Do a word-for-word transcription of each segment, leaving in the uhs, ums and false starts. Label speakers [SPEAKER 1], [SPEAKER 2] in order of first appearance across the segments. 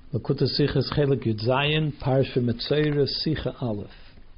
[SPEAKER 1] Lakuta Sichas Chelik Yud Zayin, Parsha Metzora Sicha Aleph.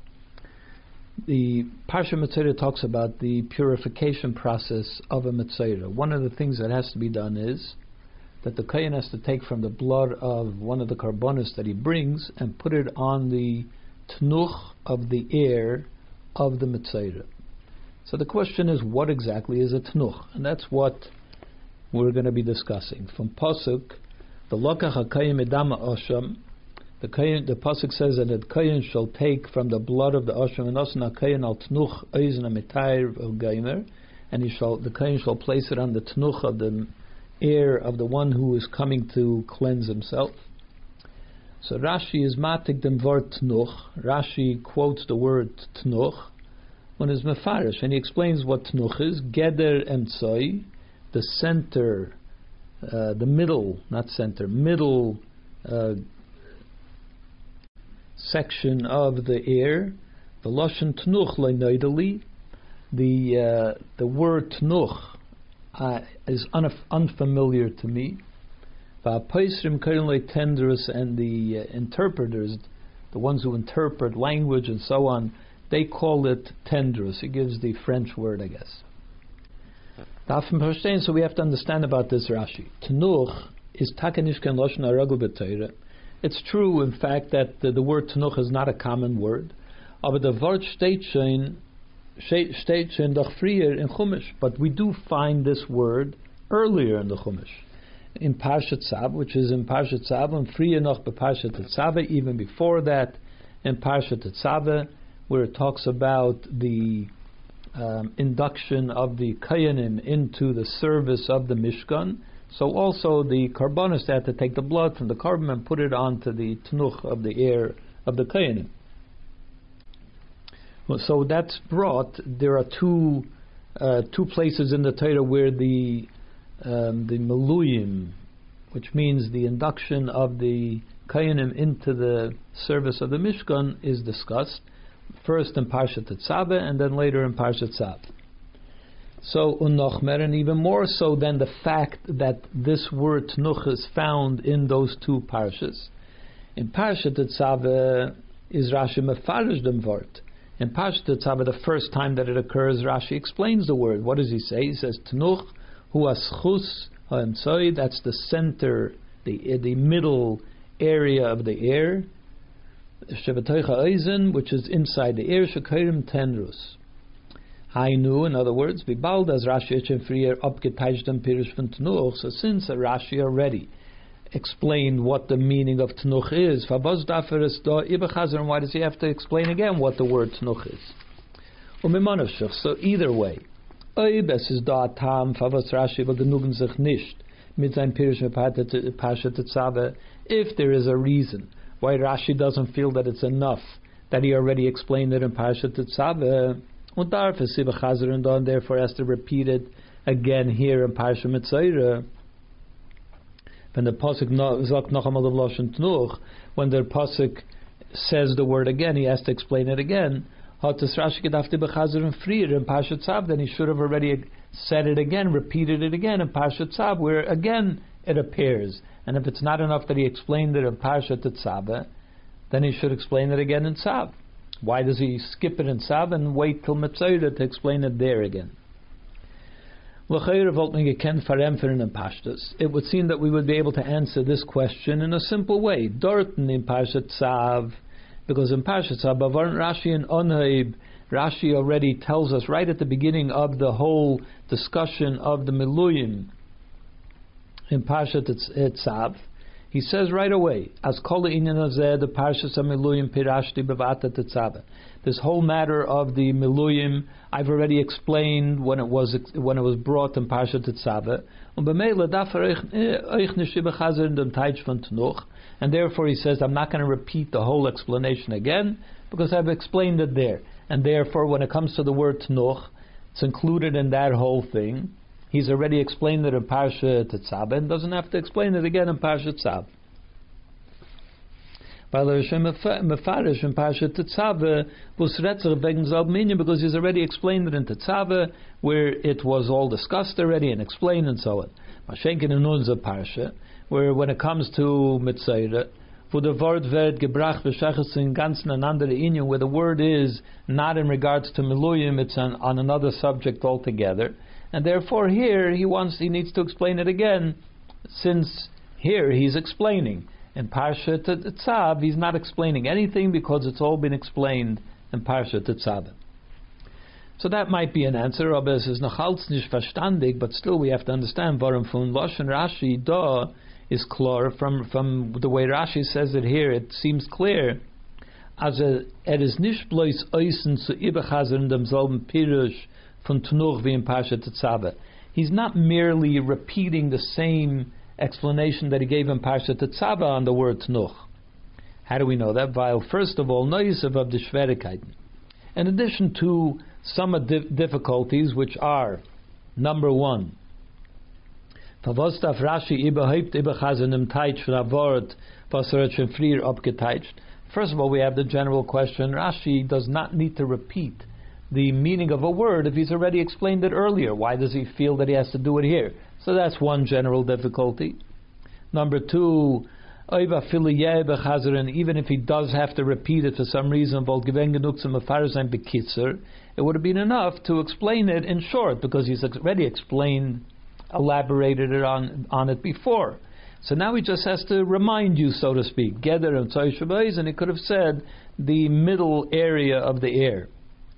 [SPEAKER 1] The Parsha Metzora talks about the purification process of a Metzora. One of the things that has to be done is that the Kohen has to take from the blood of one of the karbonos that he brings and put it on the Tnuch of the air of the Metzora. So the question is, what exactly is a Tnuch? And that's what we're going to be discussing. From Pasuk, the Lokach HaKohen Medama Osham, the Kohen, the pasuk says that the Kohen shall take from the blood of the Osham and Osan HaKohen al Tnuch Oizen HaMetayr of Geimer, and he shall the Kohen shall place it on the Tnuch of the ear of the one who is coming to cleanse himself. So Rashi is matik dem word Tnuch. Rashi quotes the word Tnuch when it's mefarish, and he explains what Tnuch is. Geder Emtsoi, the center. Uh, the middle, not center, middle uh, section of the air. The lashon tnuch le'noideli. The uh, the word tnuch uh, is unf- unfamiliar to me. Va'apaisrim currently tenders, and the uh, interpreters, the ones who interpret language and so on, they call it tendrus. It gives the French word, I guess. So we have to understand about this Rashi. Tnuch is takanishkan lashon haragul b'Torah. It's true, in fact, that the, the word tnuch is not a common word. Aber the word steht schon steht schon doch früher in Chumash. But we do find this word earlier in the Chumash, in Parshat Tzav, which is in Parshat Tzav, and früher noch by Parshat Tzav, even before that in Parshat Tzav, where it talks about the Um, induction of the Kohanim into the service of the Mishkan. So also the Karbonos had to take the blood from the carbon and put it onto the Tnuch of the air of the Kohanim. Well, so that's brought. There are two uh, two places in the Torah where the um, the Meluyim, which means the induction of the Kohanim into the service of the Mishkan, is discussed. First in Parshat Tzav and then later in Parshat Tzav. So unochmer, and even more so than the fact that this word tnuch is found in those two parshas. In Parshat Tzav is Rashi mefarish dem word. In Parshat Tzav, the first time that it occurs, Rashi explains the word. What does he say? He says tnuch hu aschus ha'emtzoi. That's the center, the the middle area of the air. Which is inside the air, Shekayrim Tenrus. Hainu, in other words, Bibald as Rashi Echenfrier Abgeteichtem Pirish von Tnuch. So since Rashi already explained what the meaning of Tnuch is, Fabaz Dafer is da Ibechazer, and why does he have to explain again what the word Tnuch is? So either way, Oibes is da Tam, Fabaz Rashi, but genugen sich nicht mit sein Pirish Pashat Tzave, if there is a reason why Rashi doesn't feel that it's enough that he already explained it in Parshat Tzav, and therefore has to repeat it again here in Parshat Metzora. When the pasuk sagt noch einmal the lashon tnuch, when the pasuk says the word again, he has to explain it again. Hat es Rashi gedacht bechazer and frier in Parshat Tzav, then he should have already said it again, repeated it again in Parshat Tzav, where again it appears. And if it's not enough that he explained it in Parshat Tzav, then he should explain it again in Tzav. Why does he skip it in Tzav and wait till Metzora to explain it there again? It would seem that we would be able to answer this question in a simple way. Dorten in Parshat Tzav, because in Parshat Tzav, Rashi and Onhaib, Rashi already tells us right at the beginning of the whole discussion of the Meluyim, in Parshat Tzav, he says right away, "As kol inyan hazeh the Parshas Meluyim pirashti bevata Tzav." This whole matter of the Meluyim, I've already explained when it was when it was brought in Parshat Tzav. And therefore, he says, I'm not going to repeat the whole explanation again because I've explained it there. And therefore, when it comes to the word Tnuch, it's included in that whole thing. He's already explained it in Parshat Tzav and doesn't have to explain it again in Parshat Tzav. Because he's already explained it in Tzav, where it was all discussed already and explained and so on. where when it comes to Mitzayre, wo der Wort wird gebracht beschachtes in ganzen an andere Inyan, where the word is not in regards to Miluyim, it's on, on another subject altogether, and therefore here he wants he needs to explain it again, since here he's explaining. In Parsha Tzav he's not explaining anything because it's all been explained in Parsha Tzav. So that might be an answer. Aber es ist noch als nicht verstandig, but still we have to understand warum von Lashon Rashi da is clear from from the way Rashi says it here. It seems clear as a er is nicht bloß eisen zu überchazer in demselben Pirush von Tnuch wie in Parsha Tzav. He's not merely repeating the same explanation that he gave in Parsha Tzav on the word Tnuch. How do we know that? While first of all, noisav of the Schwierigkeiten. In addition to some of the difficulties, which are number one, first of all, we have the general question. Rashi does not need to repeat the meaning of a word if he's already explained it earlier. Why does he feel that he has to do it here? So that's one general difficulty. Number two, even if he does have to repeat it for some reason, it would have been enough to explain it in short, because he's already explained, elaborated it on, on it before. So now he just has to remind you, so to speak, Geder and Tzai Shabbos, and he could have said the middle area of the air.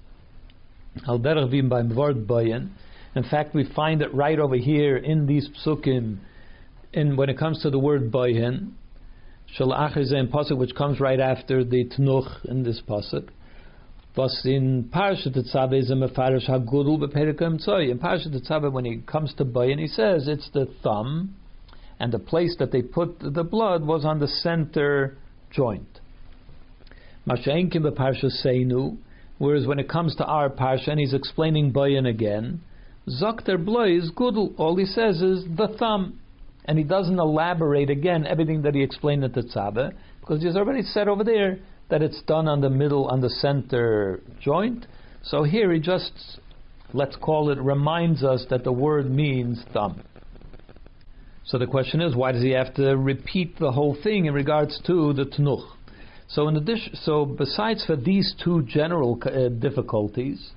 [SPEAKER 1] In fact, we find it right over here in these psukim, in when it comes to the word Boyen, Shalach is in pasuk which comes right after the Tnuch in this pasuk. Was in Parshat Tzav is a mefarish hagudul beperikim tzoi. In Parshat Tzav, when he comes to Boyen, he says it's the thumb, and the place that they put the blood was on the center joint. Masha'enkim beParsha Seinu. Whereas when it comes to our parsha, and he's explaining Boyen again, Zokter Bloi is gudul. All he says is the thumb. And he doesn't elaborate again everything that he explained at the Tzava, because he's already said over there that it's done on the middle, on the center joint. So here he just, let's call it, reminds us that the word means thumb. So the question is, why does he have to repeat the whole thing in regards to the Tnuch? So in addition, so besides for these two general uh, difficulties,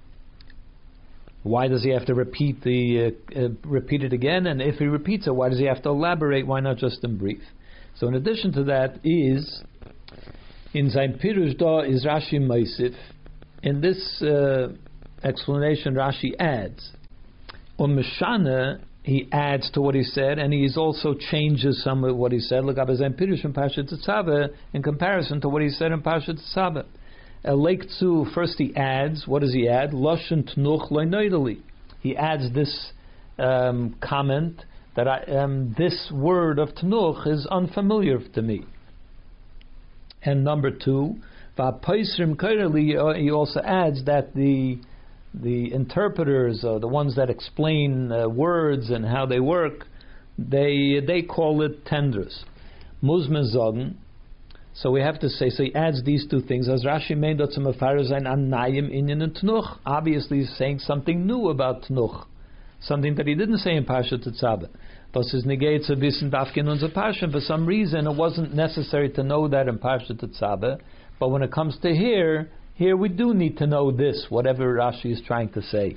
[SPEAKER 1] why does he have to repeat the uh, uh, repeat it again? And if he repeats it, why does he have to elaborate? Why not just in brief? So in addition to that is in sein Pirush da is Rashi Meisif. In this uh, explanation, Rashi adds, on Meshana, he adds to what he said, and he also changes some of what he said. Look up as sein Pirush in Parshat Tzav in comparison to what he said in Parshat Tzav. Elektzu, first he adds, what does he add? Lashon Tnuch loinoidali. He adds this um, comment that I, um, this word of Tnuch is unfamiliar to me. And number two, Va'paisrim kairali, he also adds that the the interpreters, uh, the ones that explain uh, words and how they work, they they call it tendrus. Muzmen sagen. So we have to say, so he adds these two things. As Rashi made that some Afarazin Anayim Inyan and Tnuch. Obviously he's saying something new about Tnuch. Something that he didn't say in Parshat Tzav. Was his negates a bisschen dafkin unser Parsha. For some reason it wasn't necessary to know that in Parshat Tzav. But when it comes to here, here we do need to know this, whatever Rashi is trying to say.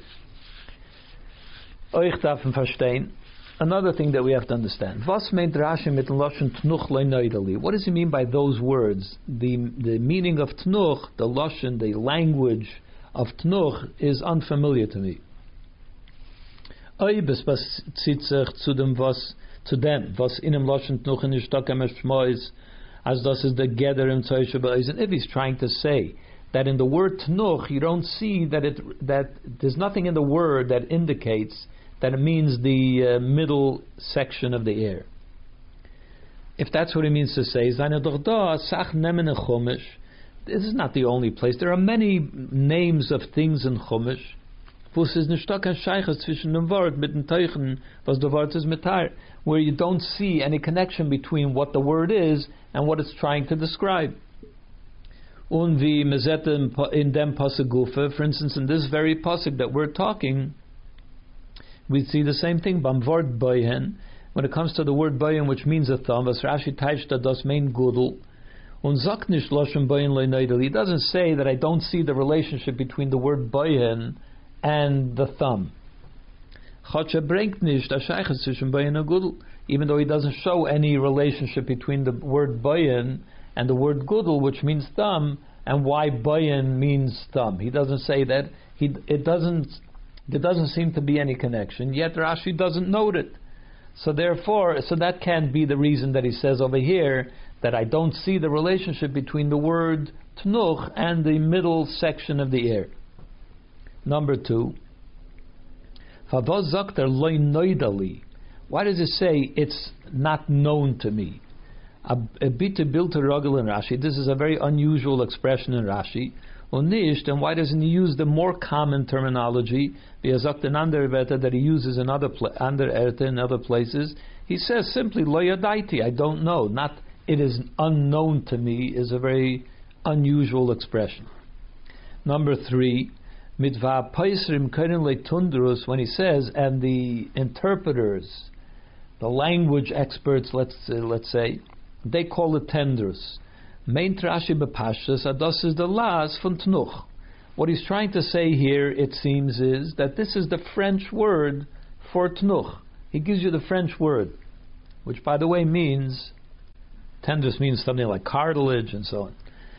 [SPEAKER 1] Euch darfen verstehen. Another thing that we have to understand. Was meint Rashi mit Lashon Tnuch leinoidali? What does he mean by those words? The the meaning of Tnuch, the Lashon, the language of Tnuch is unfamiliar to me. Oibes was zieht sich zu dem was zu dem was in dem Lashon Tnuch in the Shtokem Shmois, as das is the Geder im Tzai Shabbos. And if he's trying to say that in the word Tnuch you don't see that it that there's nothing in the word that indicates that it means the uh, middle section of the air. If that's what it means to say, this is not the only place. There are many names of things in Chumash where you don't see any connection between what the word is and what it's trying to describe. For instance, in this very pasuk that we're talking, we see the same thing. Bam vort boyen, when it comes to the word bayin, which means a thumb, as Rashi Taishta does mean gudel, und sagt nicht Loshen bayin lo neidel. He doesn't say that I don't see the relationship between the word bayin and the thumb. Chotsche bringt nicht a sheiches zwischen bayin and gudel, even though he doesn't show any relationship between the word bayin and the word gudel, which means thumb, and why bayin means thumb. He doesn't say that. He it doesn't. There doesn't seem to be any connection. Yet Rashi doesn't note it. So therefore, so that can't be the reason that he says over here that I don't see the relationship between the word tnuch and the middle section of the ear. Number two. Why does it say it's not known to me? A bit built to ruggle in Rashi. This is a very unusual expression in Rashi. And why doesn't he use the more common terminology that he uses in other pla- in other places? He says simply lo yadaiti, I don't know. Not it is unknown to me is a very unusual expression. Number three, mitva paisrim keren leitundrus, when he says, and the interpreters, the language experts, let's uh, let's say, they call it tendrus. Main Rashi bepashas ados is the las von tnuch. What he's trying to say here, it seems, is that this is the French word for tnuch. He gives you the French word, which, by the way, means tendrus means something like cartilage and so on.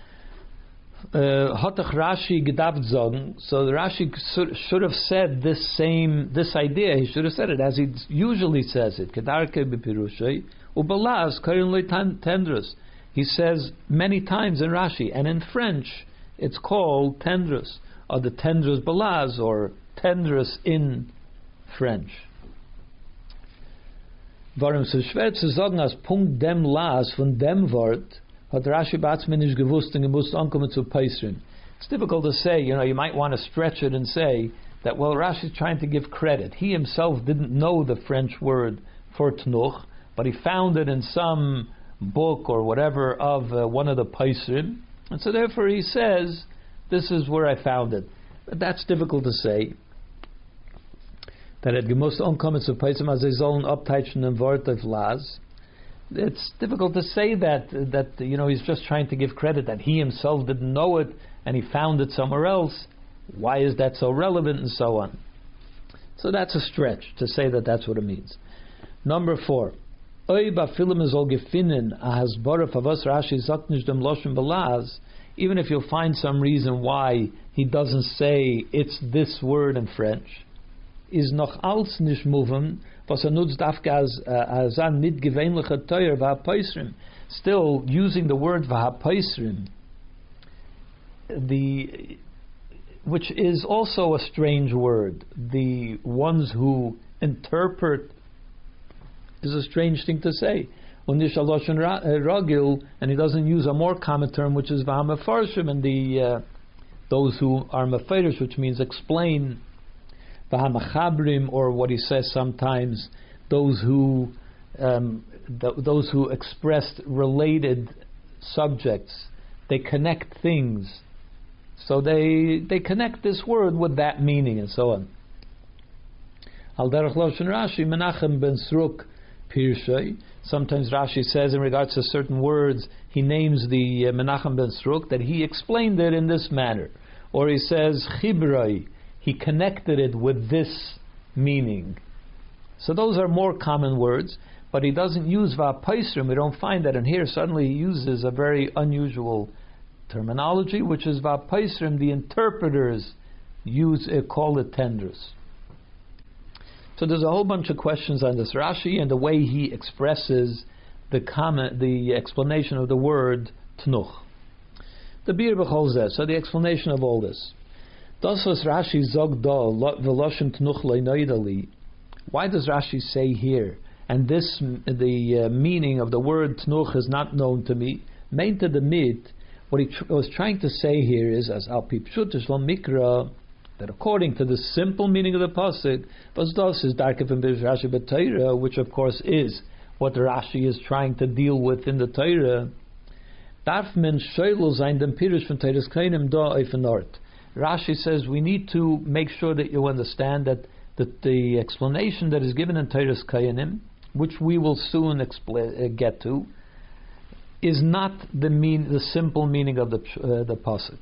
[SPEAKER 1] Hatach Rashi gedacht sagen. So the Rashi should have said this same this idea. He should have said it as he usually says it. Kedarke bepirushay ubalaz karin le tendrus. He says many times in Rashi, and in French it's called tendrus, or the tendrus balaz, or tendrus in French. Warum so schwer zu sagen als Punkt dem las von dem Wort hat Rashi batzman nicht gewusst und gemusst ankommen zu Peisrin. It's difficult to say. You know, you might want to stretch it and say that, well, Rashi's trying to give credit. He himself didn't know the French word for tnuch, but he found it in some book or whatever of uh, one of the Paisrim, and so therefore he says, this is where I found it. But that's difficult to say. That it gemusst ankommen zu Paisrim as they sollen abteichen im Wort of las. It's difficult to say that that you know he's just trying to give credit that he himself didn't know it and he found it somewhere else. Why is that so relevant and so on? So that's a stretch to say that that's what it means. Number four. Even if you'll find some reason why he doesn't say it's this word in French, is noch als nicht moving, was er nutzt as as an mit gewöhnlicher teuer vahapaisrim. Still using the word vahapaisrim, the which is also a strange word. The ones who interpret is a strange thing to say. And he doesn't use a more common term, which is v'hamafarshim, and the uh, those who are mefarish, which means explain, v'hamachabrim, or what he says sometimes, those who um, th- those who expressed related subjects, they connect things, so they they connect this word with that meaning and so on. Al derech loshen Rashi, Menachem ben Sruk Pirshay. Sometimes Rashi says in regards to certain words, he names the uh, Menachem ben Sruk, that he explained it in this manner. Or he says Chibrai, he connected it with this meaning. So those are more common words, but he doesn't use Vapaisrim. We don't find that in here. Suddenly he uses a very unusual terminology, which is Vapaisrim. The interpreters use uh, call it tendrus. So there's a whole bunch of questions on this Rashi and the way he expresses the comment, the explanation of the word tnuch. The Bir b'cholzeh. So the explanation of all this. Das was Rashi zog da v'loshem tnuch le'noidali. Why does Rashi say here, and this the uh, meaning of the word tnuch is not known to me? Main to the mid, what he tr- was trying to say here is as al pipshutish lo mikra, that according to the simple meaning of the pasuk, was das is darker from Rashi b'Torah, which of course is what Rashi is trying to deal with in the Torah. Darf men shoylo sein dem pirush von Torahs keinem da eifenort. Rashi says we need to make sure that you understand that, that the explanation that is given in Torahs Kayanim, which we will soon expl- uh, get to, is not the mean, the simple meaning of the uh, the pasuk.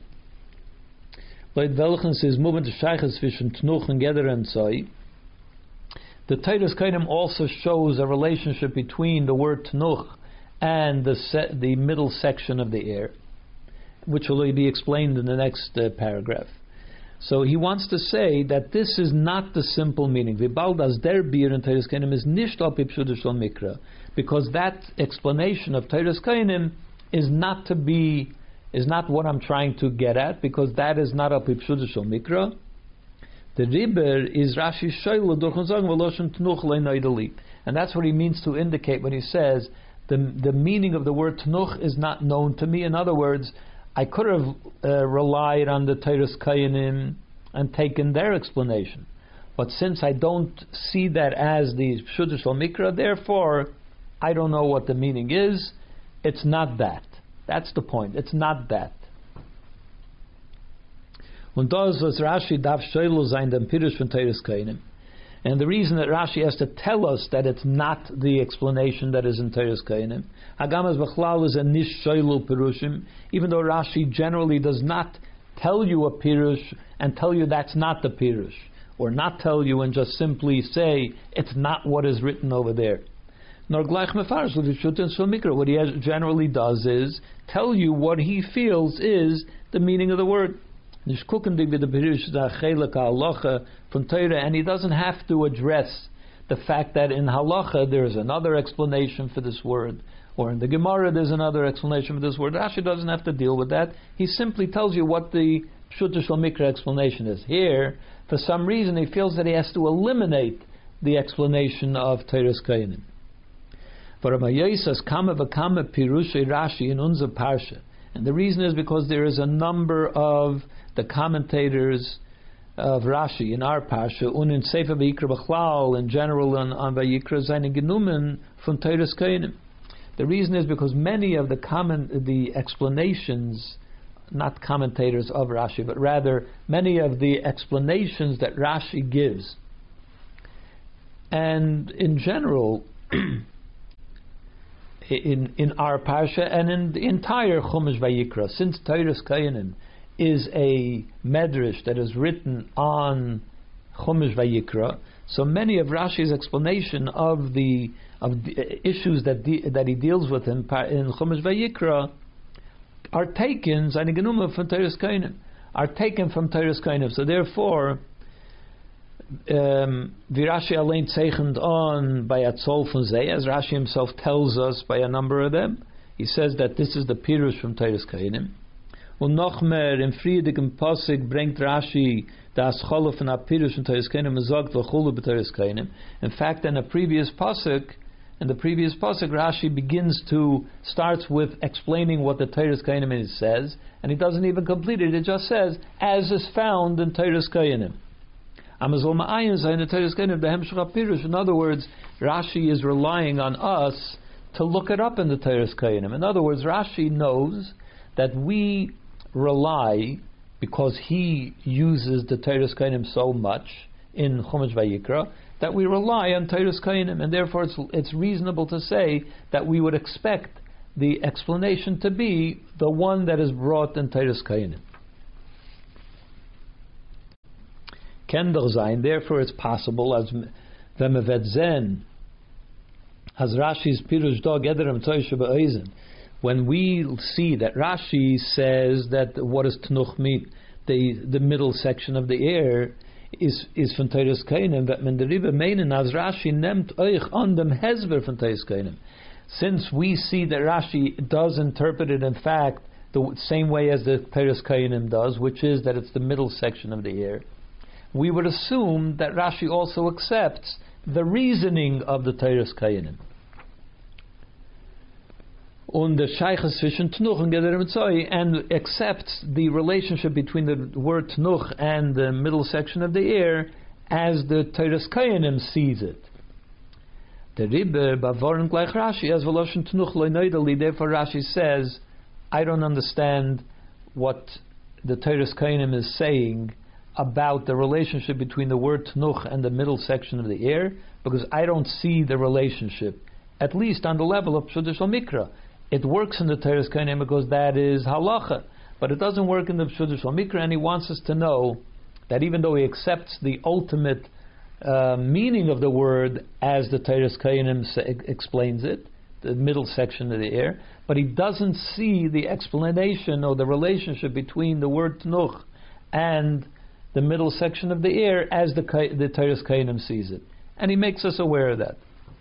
[SPEAKER 1] Laut welches is movement to shayches zwischen Tnuch and Geder and Tzai. The Teiras Kainim also shows a relationship between the word Tnuch and the se- the middle section of the air, which will be explained in the next uh, paragraph. So he wants to say that this is not the simple meaning. Vibaldas der bir in Teiras Kainim is nicht op ipshudah shel mikra, because that explanation of Teiras Kainim is not to be is not what I'm trying to get at, because that is not op ipshudah shel mikra. The Riber is Rashi Shoyle Durchonzang Veloshen Tnuch Leinaidali. And that's what he means to indicate when he says the the meaning of the word Tnuch is not known to me. In other words, I could have uh, relied on the Teiras Kainim and taken their explanation. But since I don't see that as the Pshudah Shel Mikra, therefore I don't know what the meaning is. It's not that. That's the point. It's not that. Und das was Rashi darf Shoyle sein dem Pirush von Teiras Kainim. And the reason that Rashi has to tell us that it's not the explanation that is in Teiras Kainim, Hagamas B'chlal is a nish Shoyle Pirushim, even though Rashi generally does not tell you a Pirush and tell you that's not the Pirush, or not tell you and just simply say it's not what is written over there. Nor gleich mefarish l'vishutin shel mikra. What he generally does is tell you what he feels is the meaning of the word. And he doesn't have to address the fact that in halacha there is another explanation for this word, or in the Gemara there's another explanation for this word. Rashi doesn't have to deal with that. He simply tells you what the Pshuta Shel Mikra explanation is. Here, for some reason, he feels that he has to eliminate the explanation of Teiras Kainim. And the reason is because there is a number of the commentators of Rashi in our Parsha, und in Sefer Vayikra B'chlal, in general on, on Vayikra, seine genommen von Teiras Kainim. The reason is because many of the comment, the explanations, not commentators of Rashi, but rather many of the explanations that Rashi gives, and in general, in in our Parsha and in the entire Chumash Vayikra, since Teiras Kainim is a medrash that is written on Chumash Vayikra, so many of Rashi's explanation of the of the issues that de, that he deals with in, in Chumash Vayikra are taken, seine genommen from Teiras Kainim, are taken from Teiras Kainim. So therefore, um, Rashi allein zeichend on by Atzol von Zeh, as Rashi himself tells us by a number of them, he says that this is the Pirush from Teiras Kainim. Und noch mehr, im friedigem Pasuk bringt Rashi das Cholo von Apirush und Teiras Kainim und sagt, V'chulu b'Teiras Kainim. In fact, in a previous Pasuk, in the previous Pasuk, Rashi begins to, starts with explaining what the Teiras Kainim is, says, and he doesn't even complete it, it just says, as is found in Teiras Kainim. In other words, Rashi is relying on us to look it up in the Teiras Kainim. In other words, Rashi knows that we rely, because he uses the Teiras Kainim so much in Chumash Vayikra, that we rely on Teiras Kainim, and therefore it's, it's reasonable to say that we would expect the explanation to be the one that is brought in Teiras Kainim. Kendall sein, therefore it's possible, as Vemevet Zen, as Rashi's Pirush Dog Ederem Toyshe Be'eisen, when we see that Rashi says that what is Tnuch mean, the the middle section of the air is is von Teiras Kainim, that men derive meinen as Rashi nimmt euch an dem Hezber von Teiras Kainim. Since we see that Rashi does interpret it in fact the same way as the Teiras Kainim does, which is that it's the middle section of the air, we would assume that Rashi also accepts the reasoning of the Teiras Kainim. Und the Shayches zwischen Tnuch und Geder und Tzai, and accepts the relationship between the word Tnuch and the middle section of the air as the Teiras Kainim sees it. The Rebbe bavoren gleich Rashi as Veloshen Tnuch lo'neidali. Therefore Rashi says, I don't understand what the Teiras Kainim is saying about the relationship between the word tnuch and the middle section of the air, because I don't see the relationship, at least on the level of Pshuta Shel Mikra. It works in the Teres Kainim because that is halacha, but it doesn't work in the Pshuta Shel Mikra, and he wants us to know that even though he accepts the ultimate uh, meaning of the word as the Teres Kainim explains it, the middle section of the air, but he doesn't see the explanation or the relationship between the word tnuch and the middle section of the air as the the Teres Kainim sees it, and he makes us aware of that.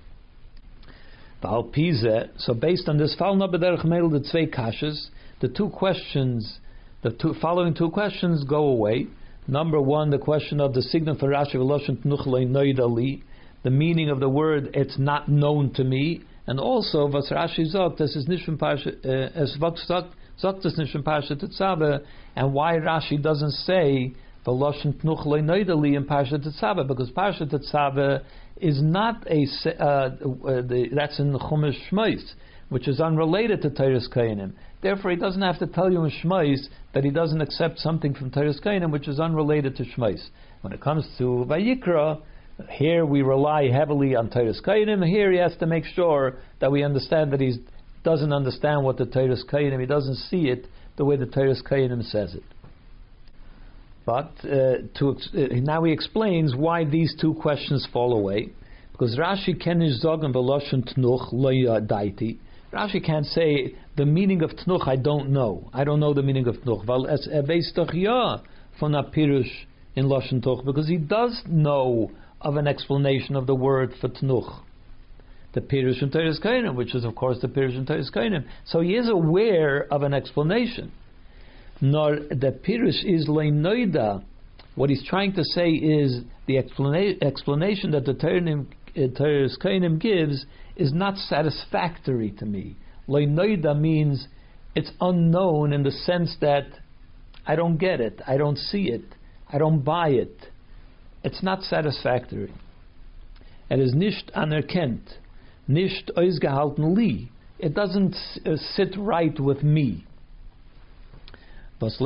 [SPEAKER 1] So based on this, the zwei kashas, the two questions, the two following two questions go away. Number one, the question of the signal for Rashi v'loshen tnuch lo noida li, the meaning of the word "it's not known to me," and also was Rashi sagt, this is nicht parsha, es sagt sagt es nicht parsha Tetzaveh, and why Rashi doesn't say v'loshen tnuch lo noida li in parsha Tetzaveh, because parsha Tetzaveh is not a uh, uh, the, that's in the Chumash Shmos, which is unrelated to Teres Kainim. Therefore, he doesn't have to tell you in Shmos that he doesn't accept something from Teres Kainim which is unrelated to Shmos. When it comes to Vayikra, here we rely heavily on Teres Kainim. Here he has to make sure that we understand that he doesn't understand what the Teres Kainim, he doesn't see it the way the Teres Kainim says it. But uh, to, uh, now he explains why these two questions fall away. Because Rashi kenish zogen v'loshen tnuch lo yadaiti. Rashi can't say the meaning of tnuch I don't know. I don't know the meaning of tnuch. Val es eveis toch ya von a pirush in loshen tnuch, because he does know of an explanation of the word for tnuch, the pirush in Teres Kainim, which is of course the pirush in Teres Kainim. So he is aware of an explanation. Nor the pirush is leinoida. What he's trying to say is the explana- explanation that the Teres Kainim gives is not satisfactory to me. Leinoida means it's unknown in the sense that I don't get it, I don't see it, I don't buy it. It's not satisfactory. It is nicht anerkennt, nicht ausgehalten li. It doesn't uh, sit right with me. Because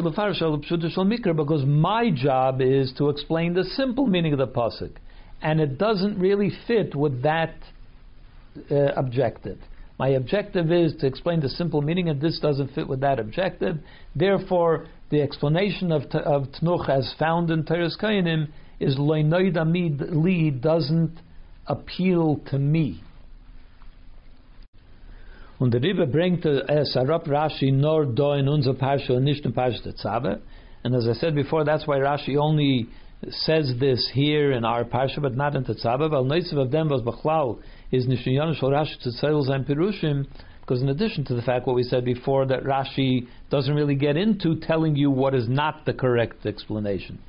[SPEAKER 1] my job is to explain the simple meaning of the pasuk, and it doesn't really fit with that uh, objective. My objective is to explain the simple meaning, and this doesn't fit with that objective. Therefore, the explanation of t- of Tnuch as found in Teres Kainim is lo noida li, doesn't appeal to me. Und der Rebbe bringt es herab Rashi nor do in unser Parsha und nicht in Parsha Tetzaveh. And as I said before, that's why Rashi only says this here in our Parsha, but not in Tetzaveh. Weil neitzav of them was b'chlal is nicht in Yonush or Rashi Tetzaveh sein Pirushim, because in addition to the fact what we said before, that Rashi doesn't really get into telling you what is not the correct explanation.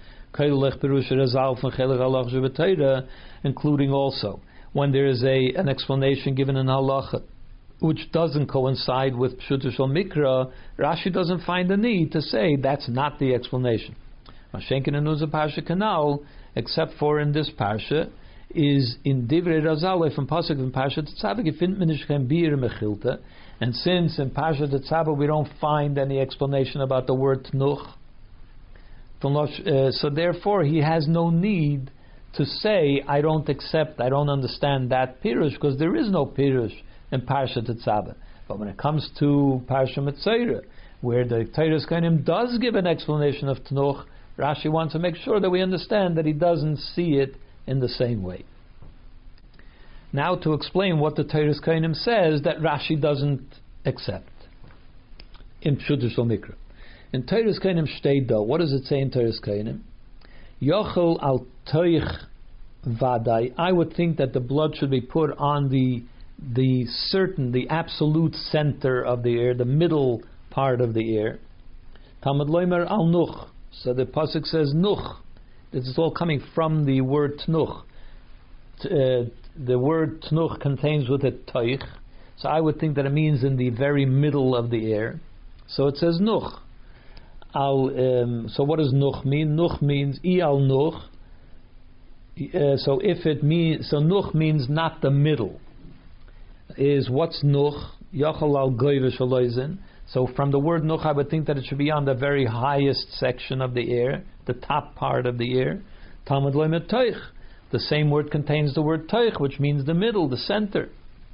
[SPEAKER 1] Including also when there is a an explanation given in halacha which doesn't coincide with Pshuta Shel Mikra, Rashi doesn't find the need to say that's not the explanation. Mashenkin and Uza Parsha Kanal, except for in this Parsha, is in Divrei Razaleh from Pasuk in Parsha Tetzaveh gefindt man nicht kein Bir mechilta, and since in Parsha Tetzaveh we don't find any explanation about the word Tnuch, uh, so therefore he has no need to say I don't accept, I don't understand that Pirush, because there is no Pirush in Parsha Tetzaveh. But when it comes to Parsha Metzora, where the Teres Kainim does give an explanation of Tnuch, Rashi wants to make sure that we understand that he doesn't see it in the same way. Now to explain what the Teres Kainim says that Rashi doesn't accept in Pshuta Shel Mikra. In Teres Kainim Shtei, what does it say in Teres Kainim? Yochel al toich vadai. I would think that the blood should be put on the the certain, the absolute center of the ear, the middle part of the ear. Talmud loimer al nuch. So the pasuk says nuch. This is all coming from the word tnuch. Uh, the word tnuch contains with it toich. So I would think that it means in the very middle of the ear. So it says nuch. Al. Um, so what does nuch mean? Nuch means i al nuch. Uh, so if it means, so nuch means not the middle. Is what's nuch? Yachal al goyve shaloizen. So from the word nuch, I would think that it should be on the very highest section of the ear, the top part of the ear. Talmud loimet toich. The same word contains the word toich, which means the middle, the center.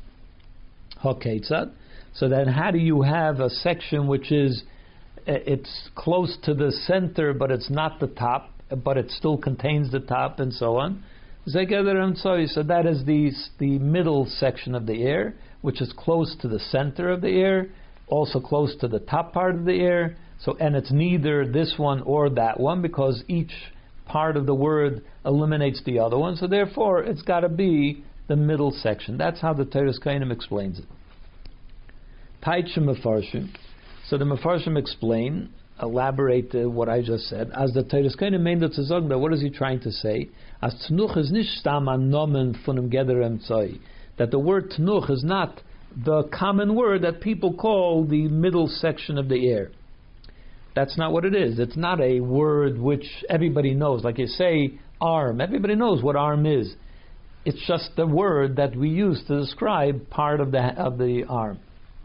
[SPEAKER 1] Haketzad. So then how do you have a section which is, it's close to the center, but it's not the top, but it still contains the top, and so on? So that is the, the middle section of the ear, which is close to the center of the ear, also close to the top part of the ear. So, and it's neither this one or that one, because each part of the word eliminates the other one. So therefore, it's got to be the middle section. That's how the Toras Kohanim explains it. Taitcha Mefarshim. So the Mefarshim explain, elaborate uh, what I just said. As the Toras Kohanim meint zu sagen, what is he trying to say? As Tnuch is nicht stam an Nomen von dem Gederem Zoi. That the word Tnuch is not the common word that people call the middle section of the ear. That's not what it is. It's not a word which everybody knows. Like you say, arm. Everybody knows what arm is. It's just the word that we use to describe part of the of the arm.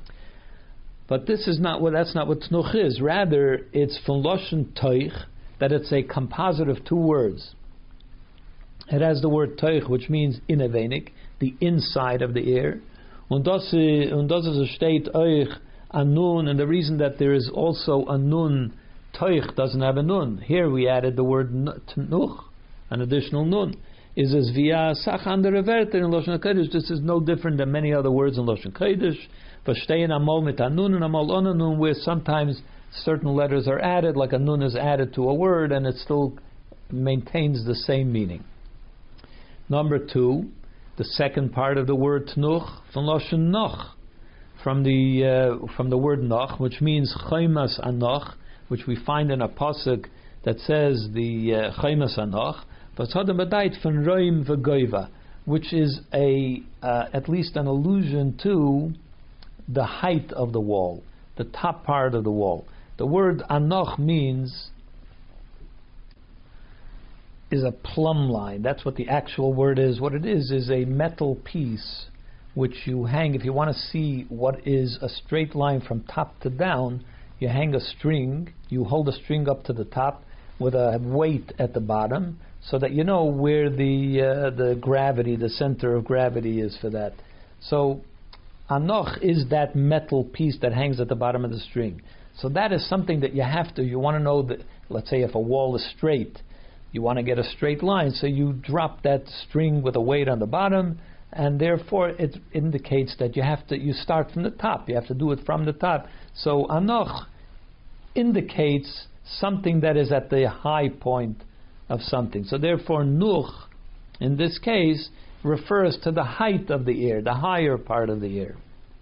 [SPEAKER 1] But this is not what. That's not what tnuch is. Rather, it's von loshen toich, that it's a composite of two words. It has the word toich, which means innewenig, the inside of the ear. Und das, und das steht euch a nun, and the reason that there is also a nun, toich doesn't have a nun. Here we added the word tnuch, an additional nun. Is as via sach andere Wörter in Lashon Kodesh. This is no different than many other words in Lashon Kodesh. Verstehen amol mit a nun and amol on a nun, where sometimes certain letters are added, like a nun is added to a word, and it still maintains the same meaning. Number two, the second part of the word tnuch from Lashon noch, from the uh, from the word noch, which means chaymas anoch, which we find in a pasuk that says the chaymas anoch, from roim v'goiva, which is a uh, at least an allusion to the height of the wall, the top part of the wall. The word anoch means is a plumb line. That's what the actual word is. What it is is a metal piece which you hang. If you want to see what is a straight line from top to down, you hang a string, you hold a string up to the top with a weight at the bottom, so that you know where the uh, the gravity, the center of gravity is for that. So anoch is that metal piece that hangs at the bottom of the string. So that is something that you have to, you want to know that, let's say if a wall is straight, you want to get a straight line, so you drop that string with a weight on the bottom, and therefore it indicates that you have to, you start from the top, you have to do it from the top. So anoch indicates something that is at the high point of something. So therefore nuch, in this case, refers to the height of the ear, the higher part of the ear.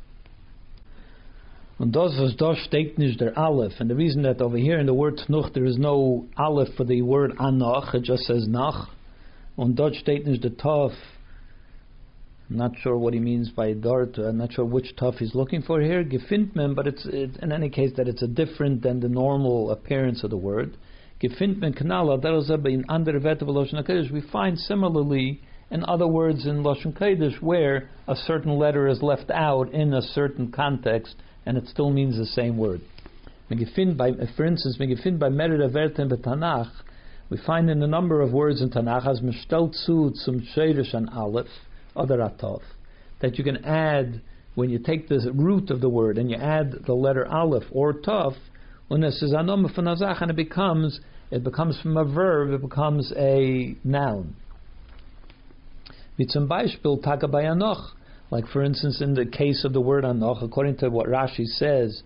[SPEAKER 1] Und das was da steht nicht der Aleph, and the reason that over here in the word tnuch there is no Aleph for the word anoch, it just says nach. Und dort steht nicht the taf. I'm not sure what he means by dort. I'm not sure which taf he's looking for here. Gefindt men, but it's it, in any case that it's a different than the normal appearance of the word. Gefindt men kanala, that is in andere Wörter of Lashon Kodesh. We find similarly in other words in Lashon Kodesh where a certain letter is left out in a certain context, and it still means the same word. By, for instance, by Merida Verten Tanakh, we find in a number of words in Tanakh as Mishtelt zu zum Sheirish an Aleph, other atov, that you can add, when you take the root of the word and you add the letter Aleph or Tov, when this is anom von azach, and it becomes, it becomes from a verb, it becomes a noun. Wie zum Beispiel Taka bei Anoch. Like for instance in the case of the word Anoch, according to what Rashi says,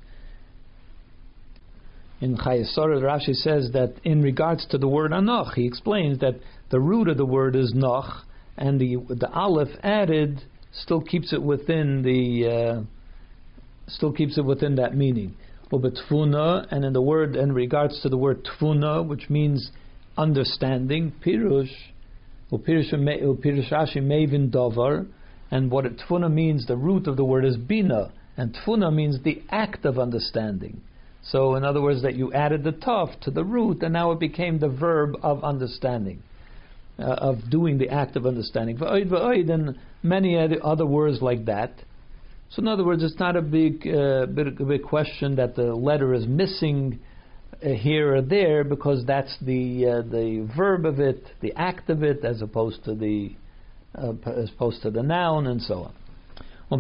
[SPEAKER 1] in Chayesora, Rashi says that in regards to the word Anoch, he explains that the root of the word is Noch, and the the Aleph added still keeps it within the uh, still keeps it within that meaning. Ubetfuna, and in the word in regards to the word Tfuna, which means understanding, Pirush, Upirush Rashi Mevin Dovar. And what it, tfuna means, the root of the word is bina, and tfuna means the act of understanding. So, in other words, that you added the taf to the root, and now it became the verb of understanding, uh, of doing the act of understanding. V'oid v'oid, and many other words like that. So in other words, it's not a big, uh, big, big question that the letter is missing uh, here or there, because that's the uh, the verb of it, the act of it, as opposed to the uh, as opposed to the noun, and so on.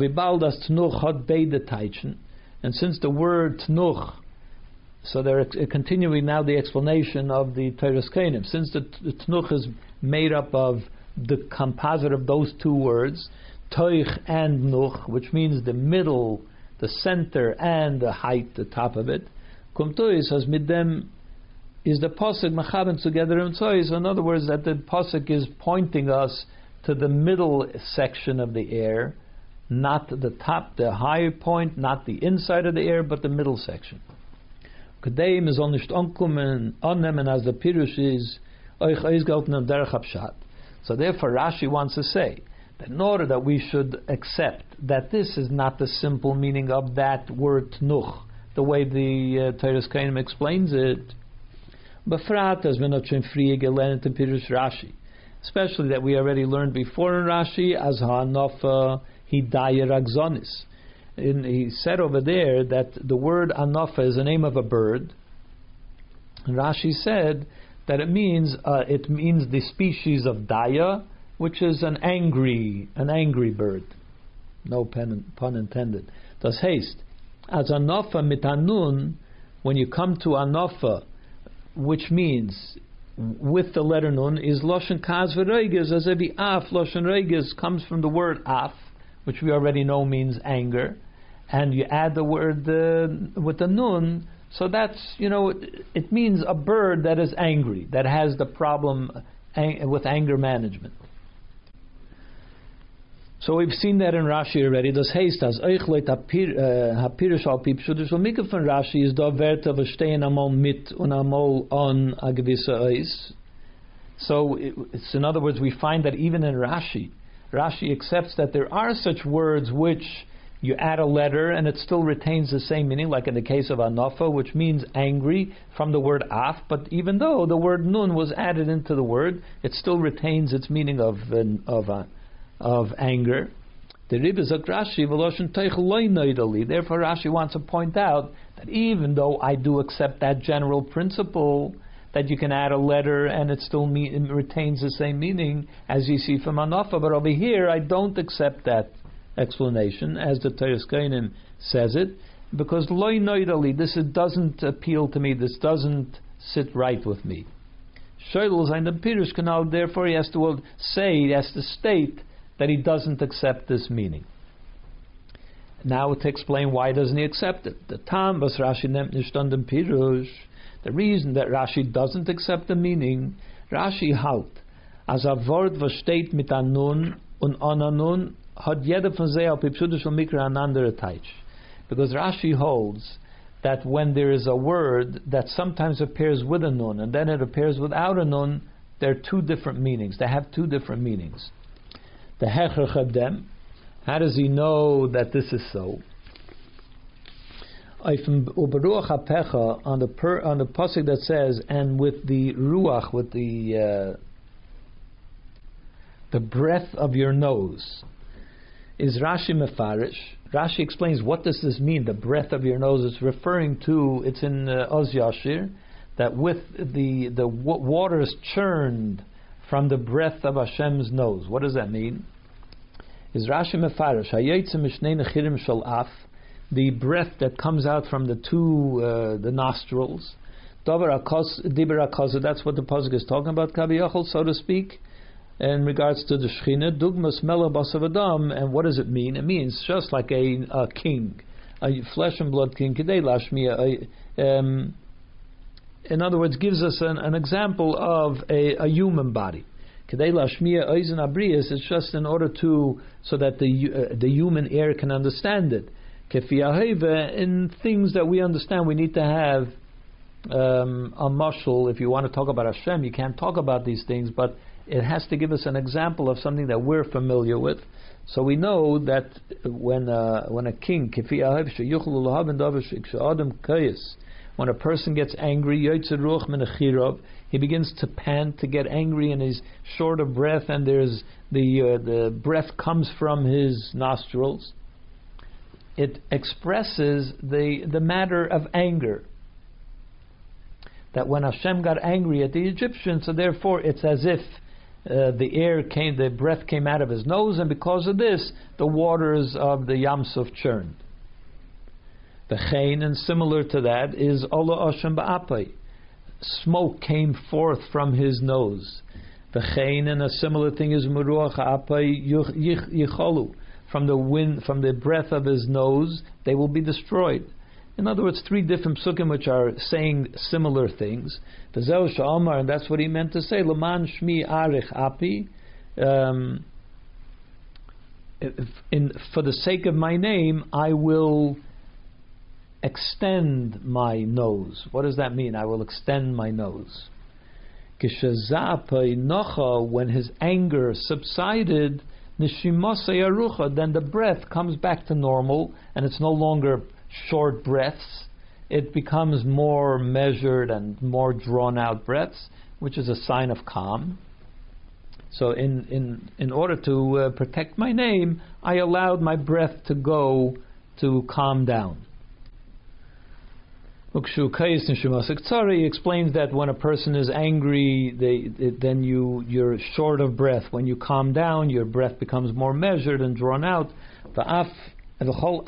[SPEAKER 1] And since the word tnuch, so they're uh, continuing now the explanation of the Toras Kohanim. Since the, the tnuch is made up of the composite of those two words, toich and nuch, which means the middle, the center, and the height, the top of it. Kumtois as midem is the pasuk mechaben together in tois. In other words, that the pasuk is pointing us to the middle section of the air, not the top, the higher point, not the inside of the air, but the middle section. Kedeim is on nicht ankommen annehmen as the pirush is euch eisgelten und derech hapshat. So therefore Rashi wants to say that in order that we should accept that this is not the simple meaning of that word tnuch, the way the uh, Toras Kohanim explains it, befrat as not schon früher gelernt in Pirush Rashi, especially that we already learned before in Rashi as ha'anofa hidaya ragzonis. He said over there that the word anofa is the name of a bird, and Rashi said that it means uh, it means the species of daya, which is an angry an angry bird. No pen, pun intended. Das heißt, as anofa mitanun, when you come to anofa, which means with the letter nun, is loshen kaz v'reiges, as every af, loshen reiges comes from the word af, which we already know means anger, and you add the word uh, with the nun, so that's, you know, it, it means a bird that is angry, that has the problem ang- with anger management. So we've seen that in Rashi already. Das heißt, as euchleit hapirish al pipshudish v'mikah von Rashi is da werte verstehen amol mit und amol on a gewisse eis. So it's, in other words, we find that even in Rashi, Rashi accepts that there are such words which you add a letter and it still retains the same meaning, like in the case of anofa, which means angry from the word af, but even though the word nun was added into the word, it still retains its meaning of of uh, of anger. The Ribazak Rashi v'loshen teich loy noidali. Therefore, Rashi wants to point out that even though I do accept that general principle that you can add a letter and it still me- it retains the same meaning as you see from anofa, but over here I don't accept that explanation as the Toras Kohanim says it, because loy noidali, this is, doesn't appeal to me. This doesn't sit right with me. Shoyl zayin the Pirush Kanal. Therefore, he has to well, say, he has to state that he doesn't accept this meaning. Now to explain why doesn't he accept it. The tam was Rashi nimmt nicht an dem Pirush. The reason that Rashi doesn't accept the meaning, Rashi halt, as a word was steht mit an nun und an a nun hat jeder von sie auf Pipshudish und Mikra an andere Teich. Because Rashi holds that when there is a word that sometimes appears with a nun and then it appears without a nun, there are two different meanings. They have two different meanings. The Hecher Chabdem, how does he know that this is so? On the per, on the pasuk that says, and with the ruach, with the uh, the breath of your nose, is Rashi mefarish. Rashi explains what does this mean. The breath of your nose is referring to. It's in uh, Oz Yashir that with the the w- waters churned from the breath of Hashem's nose. What does that mean? Is Rashi mefarish hayotze mishnei nechirim shel af, the breath that comes out from the two uh, the nostrils. Davar akos diber akos. That's what the pasuk is talking about. Kabiyachol, so to speak, in regards to the Shechina. Dugmas melech basav adam. And what does it mean? It means just like a, a king, a flesh and blood king. Kidei lashmiya. Um, in other words, gives us an, an example of a, a human body. Kidei lashmiya oizen abrius. It's just in order to so that the uh, the human ear can understand it. In things that we understand, we need to have um, a mashal. If you want to talk about Hashem, you can't talk about these things, but it has to give us an example of something that we're familiar with. So we know that when uh, when a king, when a person gets angry, he begins to pant, to get angry, and he's short of breath, and there's the uh, the breath comes from his nostrils. it expresses the, the matter of anger. That when Hashem got angry at the Egyptians, so therefore it's as if uh, the air came, the breath came out of his nose, and because of this, the waters of the Yam Suf churned. The Chain, and similar to that, is Ola Oshem Ba'apai. Smoke came forth from his nose. The Chain, and a similar thing is Meruach Ha'apai Yicholu. From the wind, from the breath of his nose, they will be destroyed. In other words, three different psukim which are saying similar things. The Zeu Sha'amar, and that's what he meant to say. L'man Shmi Arich Api. Um, in, for the sake of my name, I will extend my nose. What does that mean? I will extend my nose. Kishazapai Nocha, when his anger subsided, Nishimasa Yarucha, then the breath comes back to normal, and it's no longer short breaths. It becomes more measured and more drawn out breaths, which is a sign of calm. So in in, in order to uh, protect my name, I allowed my breath to go to calm down. He explains that when a person is angry, they, it, then you, you're short of breath. When you calm down, your breath becomes more measured and drawn out. And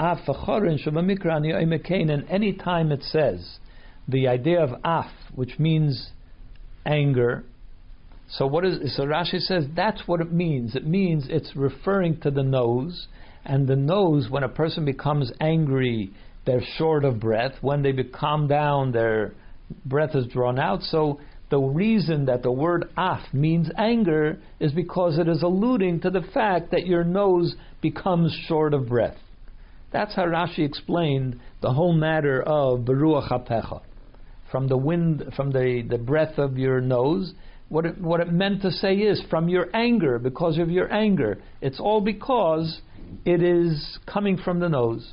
[SPEAKER 1] any time it says the idea of af, which means anger, so what is so Rashi says that's what it means. It means it's referring to the nose, and the nose, when a person becomes angry, they're short of breath. When they calm down, their breath is drawn out. So the reason that the word af means anger is because it is alluding to the fact that your nose becomes short of breath. That's how Rashi explained the whole matter of beruach hapecha, from the wind, from the, the breath of your nose. What it, what it meant to say is from your anger, because of your anger. It's all because it is coming from the nose.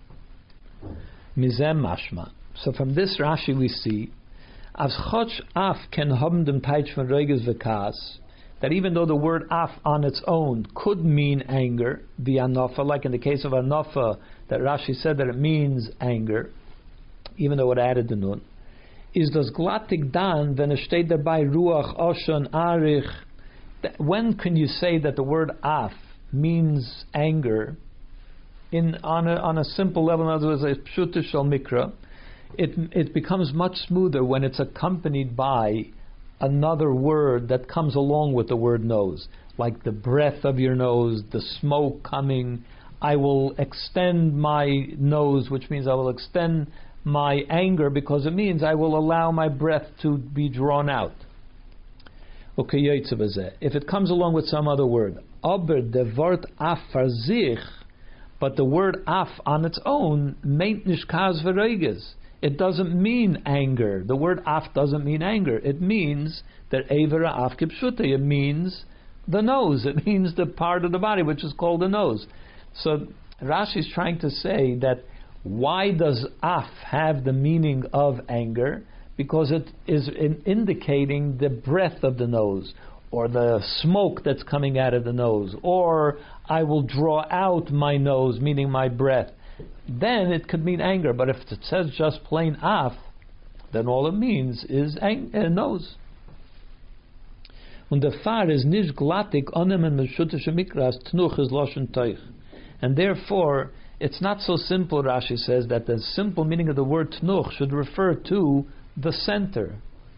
[SPEAKER 1] Mizem mashma. So from this Rashi we see, as chotch af ken haben dem teich von reges v'kas, that even though the word af on its own could mean anger, the anofa, like in the case of anofa, that Rashi said that it means anger, even though it added the nun, is das glattig dan wenn es steht dabei ruach oshon arich. When can you say that the word af means anger? In on a on a simple level, in other words, a pshuta shel mikra, it it becomes much smoother when it's accompanied by another word that comes along with the word nose, like the breath of your nose, the smoke coming. I will extend my nose, which means I will extend my anger, because it means I will allow my breath to be drawn out. Okay, if it comes along with some other word, aber de Wort af für sich, but the word af on its own, meint nicht kas v'reiges. It doesn't mean anger. The word af doesn't mean anger. It means that evera af kipshuta. It means the nose. It means the part of the body which is called the nose. So Rashi is trying to say that why does af have the meaning of anger? Because it is in indicating the breath of the nose, or the smoke that's coming out of the nose, or I will draw out my nose, meaning my breath. Then it could mean anger. But if it says just plain af, then all it means is ang- uh, nose. Und der Fahr is nicht glattig onemen meshutische mikras tnuch is loshen teich. And therefore, it's not so simple, Rashi says, that the simple meaning of the word tnuch should refer to the center.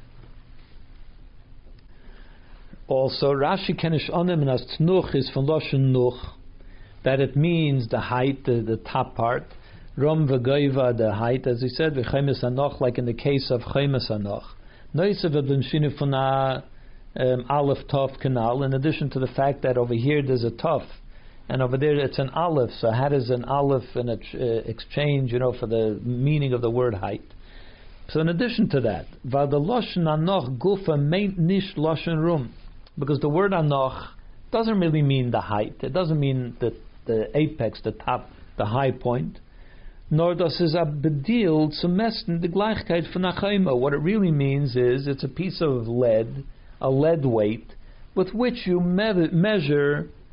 [SPEAKER 1] Also, Rashi kenish onemen as tnuch is von loshen nuch, that it means the height, the, the top part. Rom v'goiva, the height, as he said, v'chaymes anoch, like in the case of chaymes anoch. Noisev v'b'mshinu von a um, aleph tov canal, in addition to the fact that over here there's a tov, and over there it's an aleph, so how does an aleph and a uh, exchange, you know, for the meaning of the word height? So in addition to that, v'al the loshen anoch gufa meint nish loshen rum, because the word anoch doesn't really mean the height, it doesn't mean the the apex, the top, the high point. Nor does es a bedil zu messen the Gleichkeit von Achayma. What it really means is it's a piece of lead, a lead weight, with which you me- measure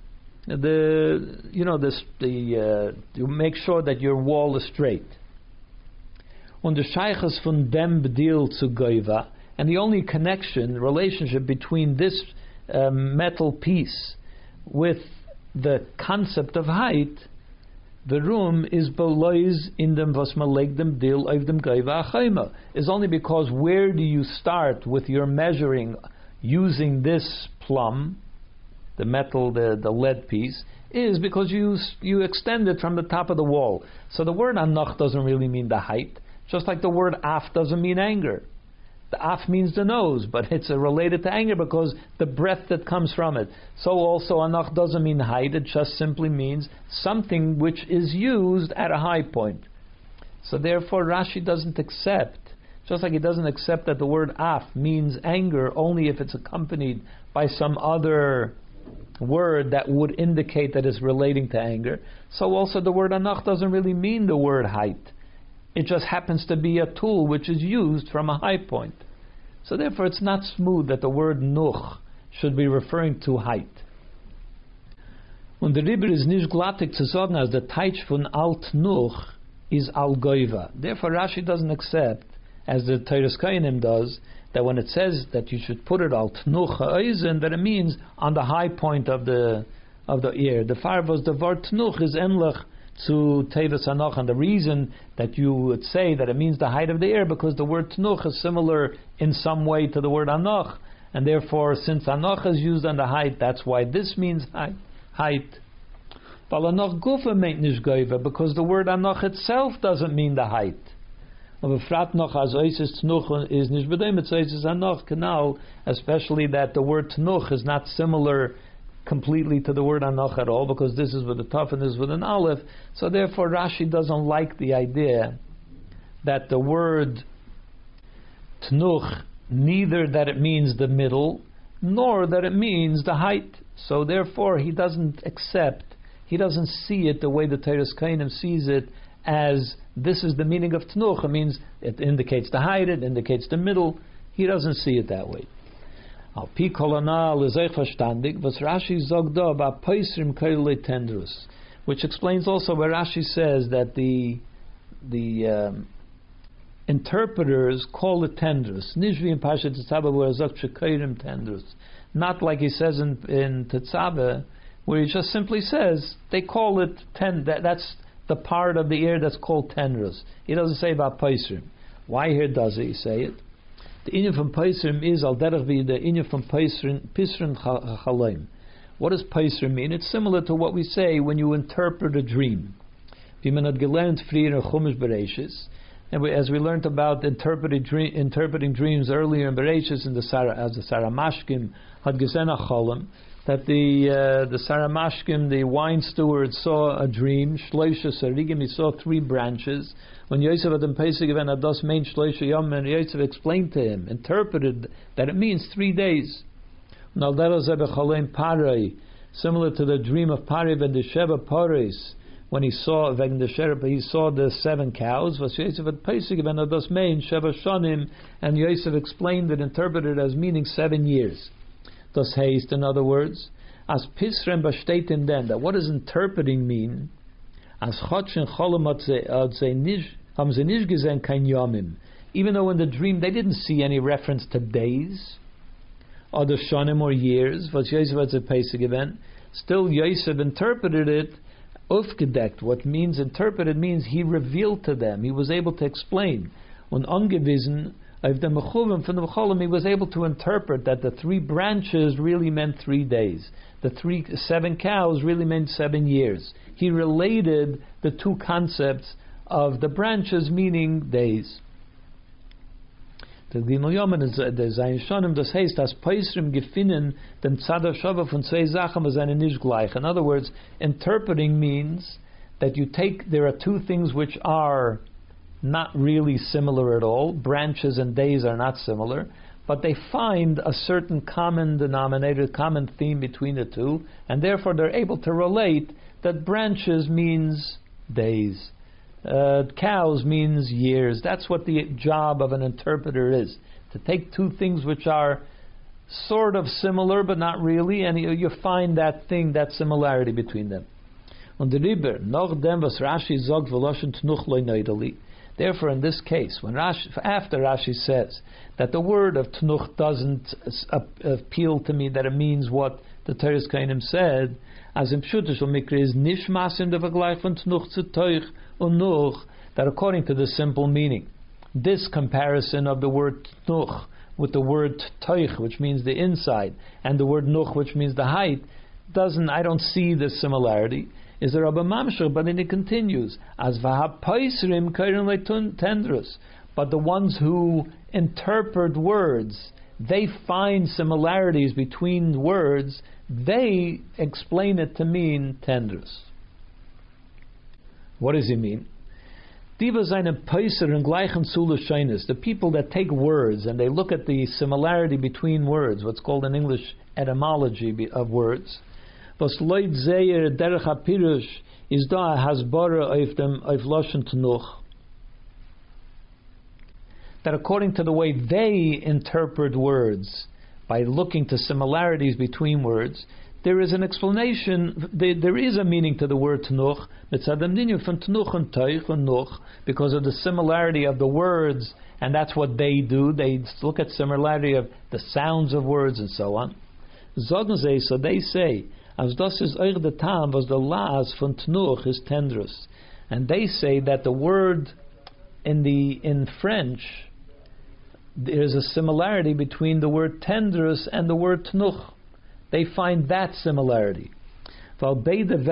[SPEAKER 1] the you know this the uh, you make sure that your wall is straight. Und der Sheiches von dem B'dil zu Goiva, and the only connection, relationship between this um, metal piece with the concept of height, the room is belois in dem was man legt dem Dil auf dem Goiva Achayma, is only because where do you start with your measuring using this plumb, the metal, the, the lead piece, is because you you extend it from the top of the wall. So the word anach doesn't really mean the height, just like the word af doesn't mean anger. The af means the nose, but it's uh, related to anger because the breath that comes from it. So also anach doesn't mean height, it just simply means something which is used at a high point. So therefore Rashi doesn't accept, just like he doesn't accept that the word af means anger only if it's accompanied by some other word that would indicate that it's relating to anger. So also the word anach doesn't really mean the word height. It just happens to be a tool which is used from a high point. So therefore it's not smooth that the word nuch should be referring to height. Und der Ribber ist nicht glattig zu sagen, als der Teich von alt nuch is al goiva. Therefore Rashi doesn't accept, as the Teres Kainim does, that when it says that you should put it al tnuch ha'oizen, that it means on the high point of the of the ear. The far was the word tnuch is enlech to Teves Anach, and the reason that you would say that it means the height of the ear, because the word Tnuch is similar in some way to the word Anach, and therefore since Anach is used on the height, that's why this means height. height. Because the word Anach itself doesn't mean the height. Especially that the word Tnuch is not similar completely to the word anach at all, because this is with a taf and this is with an aleph. So therefore Rashi doesn't like the idea that the word tnuch, neither that it means the middle nor that it means the height. So therefore he doesn't accept, he doesn't see it the way the Teres Kainim sees it, as this is the meaning of tnuch. It means it indicates the height, it indicates the middle. He doesn't see it that way. Al pi kolonal is eich verstandig, was Rashi sagt da ba poisrim keile tendrus, which explains also where Rashi says that the the um, interpreters call it tendrus. Nishvi in Pashat Tetzaveh where he sagt shekeirim tendrus, not like he says in in Tetzaveh where he just simply says they call it ten. That, that's the part of the ear that's called tendrus. He doesn't say about poisrim. Why here does he say it? The inyan from Paisrim is al derech be the inyan from Paisrim Pisrin Chalaim. What does Paisrim mean? It's similar to what we say when you interpret a dream. And we, as we learned about interpreting, dream, interpreting dreams earlier in Bereshis, in the Sarah, as the Saramashkim had gesena Cholim, that the uh, the Saramashkim, the wine steward, saw a dream. Shloisha Sarigim, he saw three branches. When Yosef had them Pesach given Ados main Shloisha Yom, and Yosef explained to him, interpreted that it means three days. Similar to the dream of Pari and the Sheva Paris, when he saw he saw the seven cows. Was Yosef had Pesach given Ados main Sheva Shonim, and Yosef explained it, interpreted as meaning seven years. Das heißt, in other words, as Pisrem besteht in den, that what does interpreting mean? As Chotchen Cholem hat sie nicht, haben sie nicht gesehen kein Yomim. Even though in the dream they didn't see any reference to days, or the Shonim or years, was Yosef hat sie Pesach given, still Yosef interpreted it aufgedeckt. What means interpreted means he revealed to them, he was able to explain. Und angewiesen, of the Mechuvim from the Mecholim, he was able to interpret that the three branches really meant three days. The three seven cows really meant seven years. He related the two concepts of the branches meaning days. The Gimel Yomen is the Zayin Shonim, das heißt, dass Peisrim gefinnen den Tzad Shava von zwei Sachen was eine nicht gleich. In other words, interpreting means that you take, there are two things which are not really similar at all. Branches and days are not similar, but they find a certain common denominator, common theme between the two, and therefore they're able to relate that branches means days, uh, cows means years. That's what the job of an interpreter is, to take two things which are sort of similar, but not really, and you, you find that thing, that similarity between them. Und der Riber, noch dem, was Rashi sagt, v'loshen tnuch loy neidali. Therefore, in this case, when Rashi, after Rashi says that the word of tnuch doesn't appeal to me, that it means what the Teres Kainim said, as in Pshutish Mikra is nishmas in the vergleich von tnuch zu toich und nuch, that according to the simple meaning, this comparison of the word tnuch with the word toich, which means the inside, and the word nuch, which means the height, doesn't, I don't see the similarity. Is there Rabbi Mamshech, but then it continues as v'hapaisrim kairin leitun tendrus. But the ones who interpret words, they find similarities between words. They explain it to mean tendrus. What does he mean? Diva seine peiser and gleichen zulasheines. The people that take words and they look at the similarity between words, what's called in English etymology of words. Was Leut zeyer derech hapirush is da hasbara auf dem auf loshen tnuch. That according to the way they interpret words, by looking to similarities between words, there is an explanation. There, there is a meaning to the word tnuch. Because of the similarity of the words, and that's what they do. They look at similarity of the sounds of words and so on. So they say. As das is euch the time was the laas von tnuch is tendrus, and they say that the word in the in French there is a similarity between the word tendrus and the word tnuch. They find that similarity. Because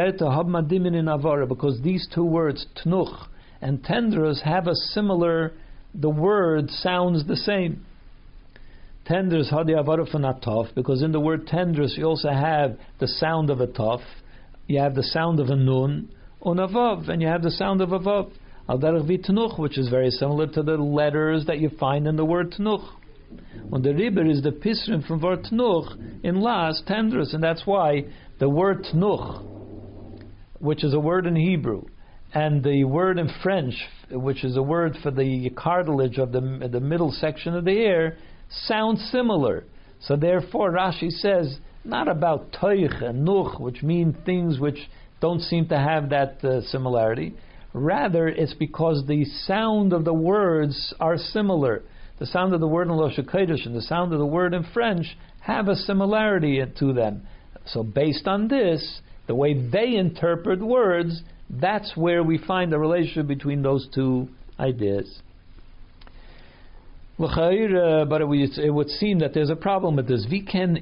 [SPEAKER 1] these two words tnuch and tendrus have a similar. The word sounds the same. Tendrus hadi avara from a tof, because in the word tendrus you also have the sound of a tof, you have the sound of a nun, un avav, and you have the sound of a vav. Al derech vi tnuch, which is very similar to the letters that you find in the word tnuch. When the riber is the pisrin from word tnuch in las tendrus, and that's why the word tnuch, which is a word in Hebrew, and the word in French, which is a word for the cartilage of the the middle section of the ear, sound similar. So therefore Rashi says not about toich and nuch, which mean things which don't seem to have that uh, similarity. Rather, it's because the sound of the words are similar. The sound of the word in Loshe Kodesh and the sound of the word in French have a similarity to them. So based on this, the way they interpret words, that's where we find the relationship between those two ideas. Uh, but it would, it would seem that there's a problem with this.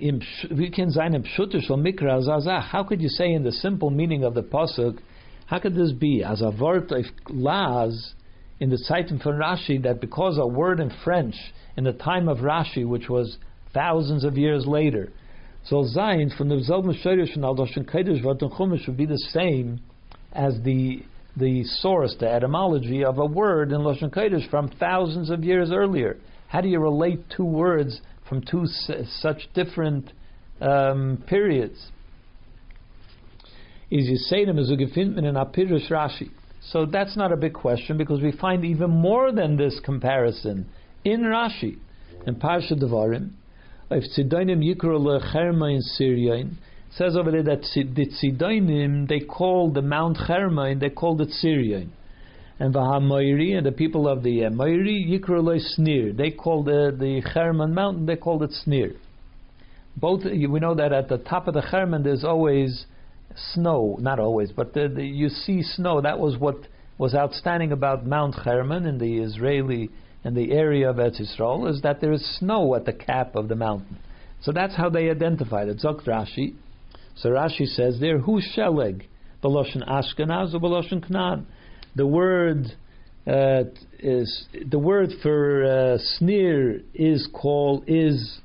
[SPEAKER 1] How could you say in the simple meaning of the pasuk? How could this be as a word of las in the Zeitung von Rashi, that because a word in French in the time of Rashi, which was thousands of years later, so sein from the selben Shorish and Al-Doshen Kodesh Wort and Chumash would be the same as the the source, the etymology of a word in Loshen Kodesh from thousands of years earlier. How do you relate two words from two s- such different um, periods? Is you say them as a gefindman in Apirush Rashi. So that's not a big question, because we find even more than this comparison in Rashi. In Parsha Devarim, if Tzidonim Yikro LeCherma in Syrian, says over there that the Tzidonim, they call the Mount Hermon, they called it Syrian. And Vahamoiri, and the people of the Moiri, Yikro Le Snir, they called the, the Hermon mountain, they called it Snir. Both, we know that at the top of the Hermon there's always snow, not always, but the, the, you see snow. That was what was outstanding about Mount Hermon in the Israeli, in the area of Eretz Yisrael, is that there is snow at the cap of the mountain. So that's how they identified it. Zok Rashi. So Rashi says there, Hu Sheleg, Beloshen Ashkenaz or Beloshen Knan. The word uh, is the word for uh, snir is called is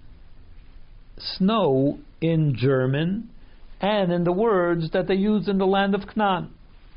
[SPEAKER 1] snow in German, and in the words that they use in the land of Canaan.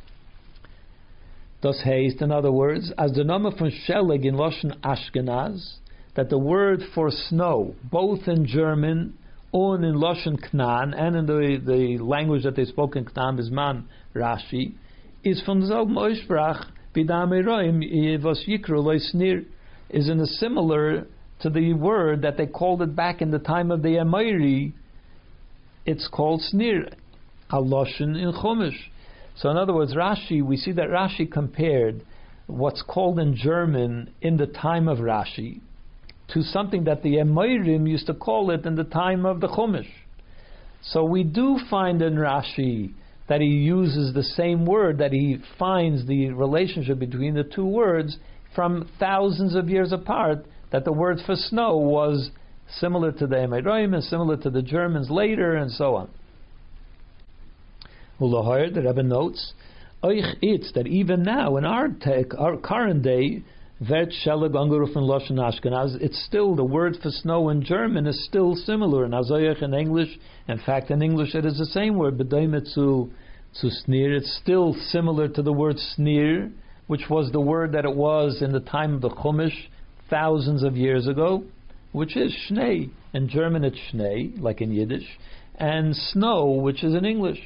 [SPEAKER 1] Das heißt, in other words, as the name from Sheleg in Loshen Ashkenaz, that the word for snow, both in German and in Loshen Canaan, and in the, the language that they spoke in Canaan, Bisman Rashi, is from the selben Aussprach, Bidame Roim, was Yikro Leisnir, is in a similar to the word that they called it back in the time of the Amoiri. It's called snir, aloshin in Chumash. So in other words, Rashi, we see that Rashi compared what's called in German in the time of Rashi to something that the Amoirim used to call it in the time of the Chumash. So we do find in Rashi that he uses the same word, that he finds the relationship between the two words from thousands of years apart, that the word for snow was similar to the Amorim and similar to the Germans later, and so on. Ulahoyer, the Rebbe notes, Oich it's that even now in our tech, our current day, Vet Shelag Angeruf in Lashon Ashkenaz, it's still the word for snow in German is still similar in Azoyach in English. In fact, in English it is the same word, B'daimet zu zu snir. It's still similar to the word snir, which was the word that it was in the time of the Chumash thousands of years ago, which is Schnee. In German it's Schnee, like in Yiddish, and snow, which is in English.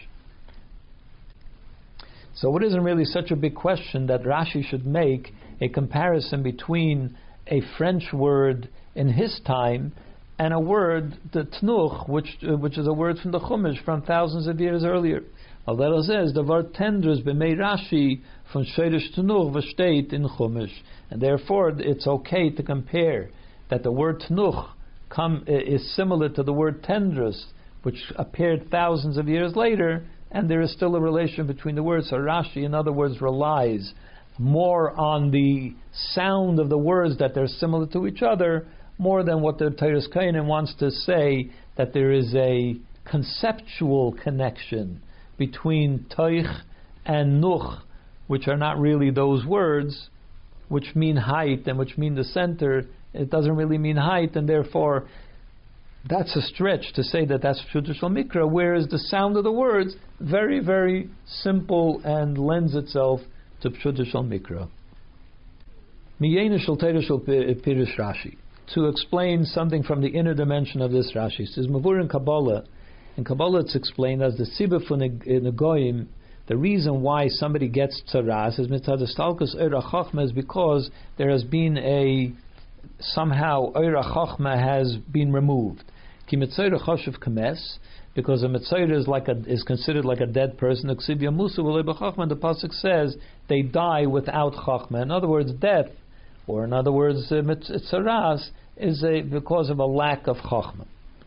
[SPEAKER 1] So it isn't really such a big question that Rashi should make a comparison between a French word in his time and a word, the Tnuch, which uh, which is a word from the Chumash from thousands of years earlier. Although it says the word tenders b'mei Rashi from Sheirish Tnuch v'shteit in Chumash, and therefore it's okay to compare that the word Tnuch come is similar to the word tendrus, which appeared thousands of years later, and there is still a relation between the words. So Rashi, in other words, relies more on the sound of the words that they're similar to each other, more than what the Teres Kainin wants to say, that there is a conceptual connection between Toich and Nuch, which are not really those words, which mean height and which mean the center. It doesn't really mean height, and therefore that's a stretch to say that that's Pshuta Mikra, whereas the sound of the words, very, very simple and lends itself to Pshuta Mikra. Miyena Shel Torah Shel Pirush Rashi. To explain something from the inner dimension of this Rashi, it says Mavur in Kabbalah. In Kabbalah it's explained as the Sibah for Negoim, the reason why somebody gets tzaras is mitzad stalkus eira chachma is because there has been a somehow eira chachma has been removed. Ki mitzayra chashuv kames, because a mitzayra is like a, is considered like a dead person. The pasuk says they die without chachma. In other words, death, or in other words, uh, tzaras is a, because of a lack of chachma.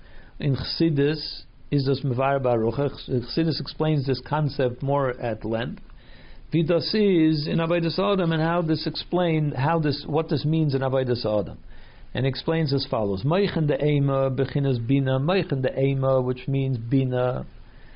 [SPEAKER 1] In Chassidus, is this Mevar Baruch. Chassidus explains this concept more at length. Vidas is in Avodas Adam, and how this explain how this what this means in Avodas Adam, and explains as follows: Meichen de Ema beginners bina. Meichen de Ema, which means bina,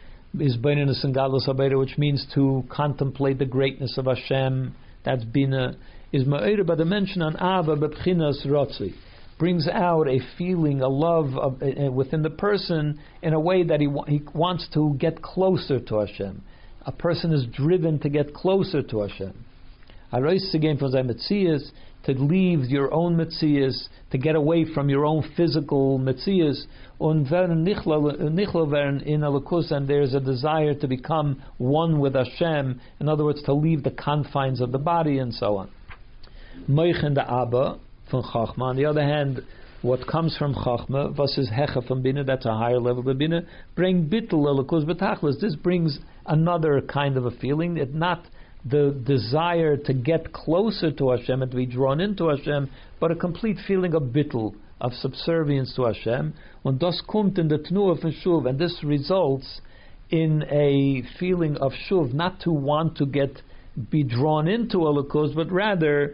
[SPEAKER 1] is beinus and galus habeira, which means to contemplate the greatness of Hashem. That's bina. Is ma'ira by the mention on Ava bechinas rotzi, brings out a feeling, a love of, uh, within the person in a way that he wa- he wants to get closer to Hashem. A person is driven to get closer to Hashem. Arois again from Metzias, to leave your own Metzias, to get away from your own physical Metzias. Und werden nichlo werden in Elokus, and there's a desire to become one with Hashem. In other words, to leave the confines of the body and so on. Moichen de Abba from Chachma. On the other hand, what comes from Chachma, was is Hecha from Bina, that's a higher level of Bina, bring Bittul Elokus B'tachlis. This brings another kind of a feeling, it not the desire to get closer to Hashem and to be drawn into Hashem, but a complete feeling of Bittul, of subservience to Hashem. Und das kommt in the Tnuah von Shuv, and this results in a feeling of Shuv, not to want to get be drawn into Elokus, but rather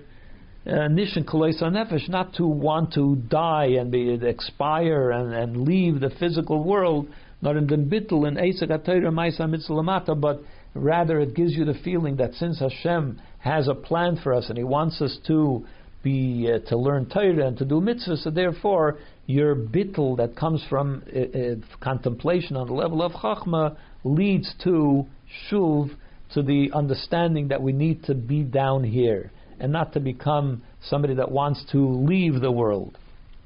[SPEAKER 1] Nishan Koloisa Nefesh, not to want to die and be expire and, and leave the physical world, not in the bittul and Eisek HaTorah Ma'isa Mitzlamata, but rather it gives you the feeling that since Hashem has a plan for us and He wants us to be uh, to learn Torah and to do mitzvahs, so therefore your bittul that comes from uh, uh, contemplation on the level of Chachma leads to Shuv, to the understanding that we need to be down here and not to become somebody that wants to leave the world.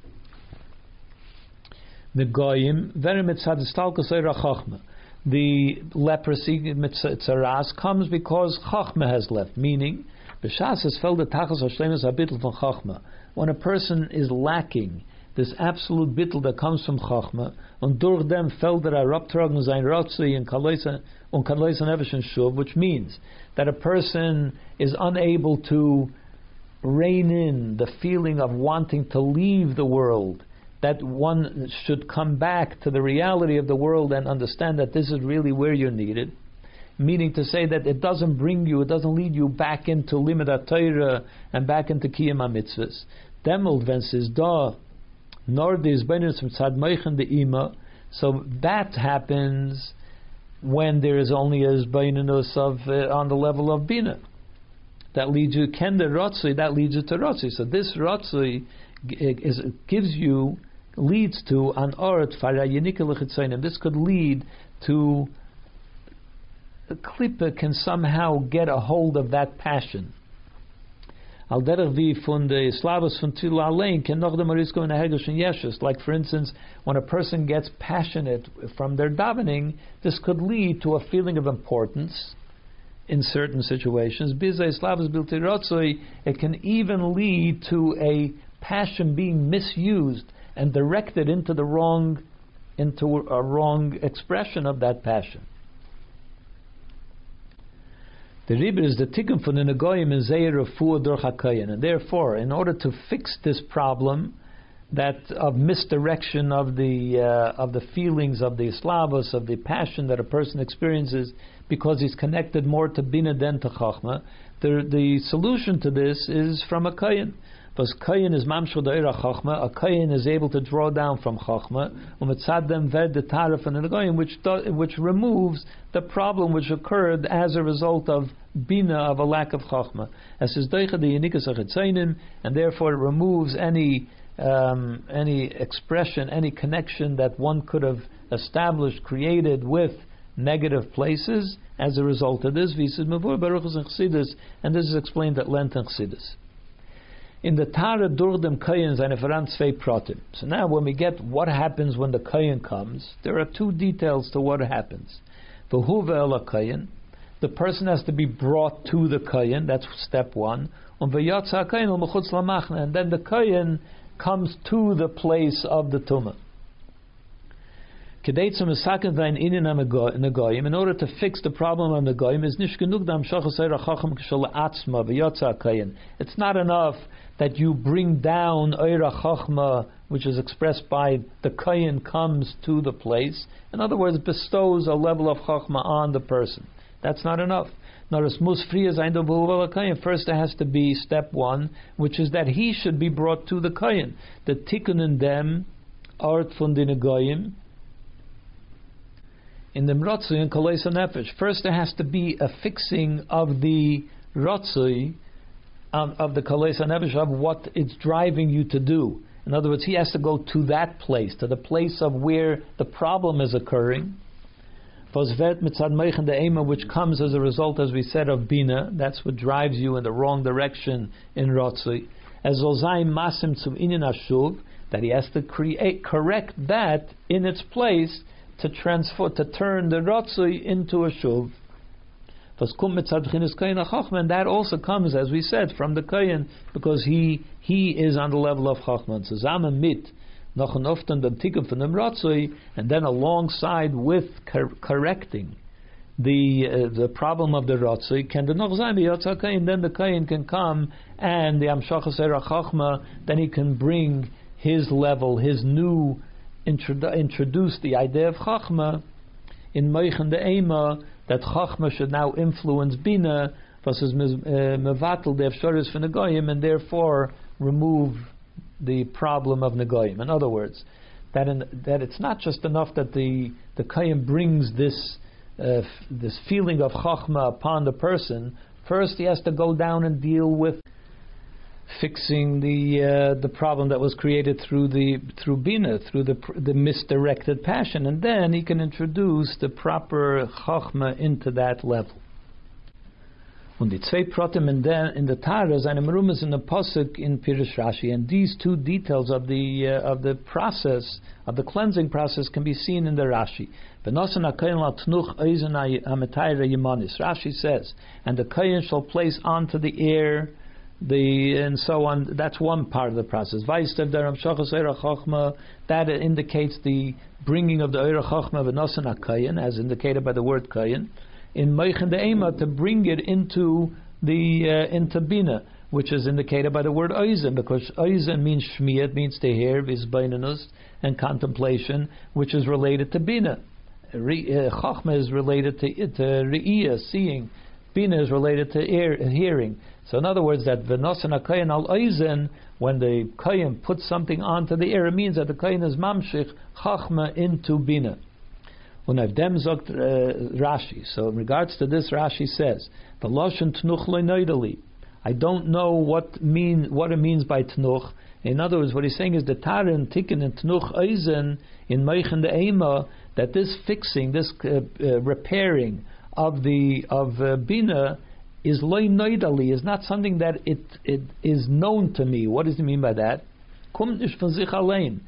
[SPEAKER 1] The goyim very mitzad stalkus eira chachma. The leprosy mitzaras comes because chachma has left. Meaning, When a person is lacking this absolute bittel that comes from Chachma, und durch dem fällt er herabtragen sein Ratzui und kann lesen Evischen Shuv, which means that a person is unable to rein in the feeling of wanting to leave the world, that one should come back to the reality of the world and understand that this is really where you're needed. Meaning to say that it doesn't bring you, it doesn't lead you back into Limud HaTorah and back into Kiyum HaMitzvahs. Demult wenn es ist da, nor des Beinus Mitzad Meichen de Ima. So that happens when there is only a Beinus of uh, on the level of Bina. That leads you Kende Ratzui, that leads you to Ratzui. So this Ratzui is gives you, leads to an Ort Fara Yenika L'Chitzayim. This could lead to the Klippa can somehow get a hold of that passion. Al derech wie von de Slavos von Tila allein can noch dem Arisko in a Hergish and Yeshus. Like for instance, when a person gets passionate from their davening, this could lead to a feeling of importance in certain situations. Bizay Slavos bilti rotzoi, it can even lead to a passion being misused and directed into the wrong, into a wrong expression of that passion. The Rebbe is the tikkun from the Negoyim in Zeir Refuah Durch HaKayin, and therefore, in order to fix this problem, that of misdirection of the uh, of the feelings of the Slavos, of the passion that a person experiences, because he's connected more to Bina than to Chachma, the the solution to this is from a Kayin. Because Kayin is Mamshul Da'ira Chachma, a Kayin is able to draw down from Chachma, Umetzadem Ved the Tarif and the Negoyim, which do, which removes the problem which occurred as a result of Bina, of a lack of Chachma. As is Deicha the Yenikas HaChetzainim, and therefore it removes any um, any expression, any connection that one could have established, created with negative places as a result of this. And this is explained at length in Chassidus. In the Tara durch dem Kayin seine Veran zwei Pratim. So now when we get what happens when the Kayin comes, there are two details to what happens. V'huva el Kayin, the person has to be brought to the Kayin, that's step one. And v'yatza Kayin al mechutz lamachna, and then the Kayin comes to the place of the Tumah. In order to fix the problem of the goyim, is it's not enough that you bring down Eira Chachma, which is expressed by the Kayin comes to the place. In other words, bestows a level of Chachma on the person. That's not enough. First there has to be step one, which is that he should be brought to the Kayin. The tikkun in them, art von den goyim, in the Ratzui and Kaleisa Nefesh. First there has to be a fixing of the Ratzui, um, of the Kaleisa Nefesh, of what it's driving you to do. In other words, he has to go to that place, to the place of where the problem is occurring. Which comes as a result, as we said, of Bina. That's what drives you in the wrong direction in Ratzui. As Zolzaim Masim zum Inyan Ashuv, that he has to create, correct that in its place, to transfer, to turn the Ratzui into a Shuv. And that also comes, as we said, from the Kayin, because he he is on the level of Chachman. And then alongside with cor- correcting the uh, the problem of the Ratzui, can the Kayin, then the Kayin can come, and the Amshachas Eira Chachma, then he can bring his level, his new Introdu- introduce the idea of Chachma in Meichen de Ema, that Chachma should now influence Bina versus Mevatel the Efshoris for Negoyim, and therefore remove the problem of Negoyim. In other words, that in, that it's not just enough that the the Kayyim brings this uh, f- this feeling of Chachma upon the person. First, he has to go down and deal with fixing the uh, the problem that was created through the through Bina, through the the misdirected passion, and then he can introduce the proper Chachma into that level. Und die zwei Protem in der in der Tara seine Merumas in the Pasuk in Pirush Rashi, and these two details of the uh, of the process of the cleansing process can be seen in the Rashi. Rashi says, and the Kohen shall place onto the air the and so on. That's one part of the process. That indicates the bringing of the Eira Chachma v'nosan HaKohen, as indicated by the word Kohen. In Meichen De'ema, to bring it into the uh, into Bina, which is indicated by the word Oizen, because Oizen means Shmiyah, it means to hear, Vizbainanus, and contemplation, which is related to Bina. Re, uh, Chachma is related to, to Re'iyah, seeing. Bina is related to ear, hearing. So in other words, that V'nosan HaKohen al Oizen, when the Kohen puts something onto the ear, it means that the Kohen is Mamshich Chachma into Bina. When I've dem zogt Rashi. So in regards to this, Rashi says, the Lashon Tnuch Leinoidali. I don't know what mean what it means by Tnuch. In other words, what he's saying is the Taran Tikkun and Tnuch Eisen in Meichen De'ema, that this fixing, this uh, uh, repairing of the of uh, Bina is Leinoidali, is not something that it it is known to me. What does he mean by that? Kommt nicht von sich allein.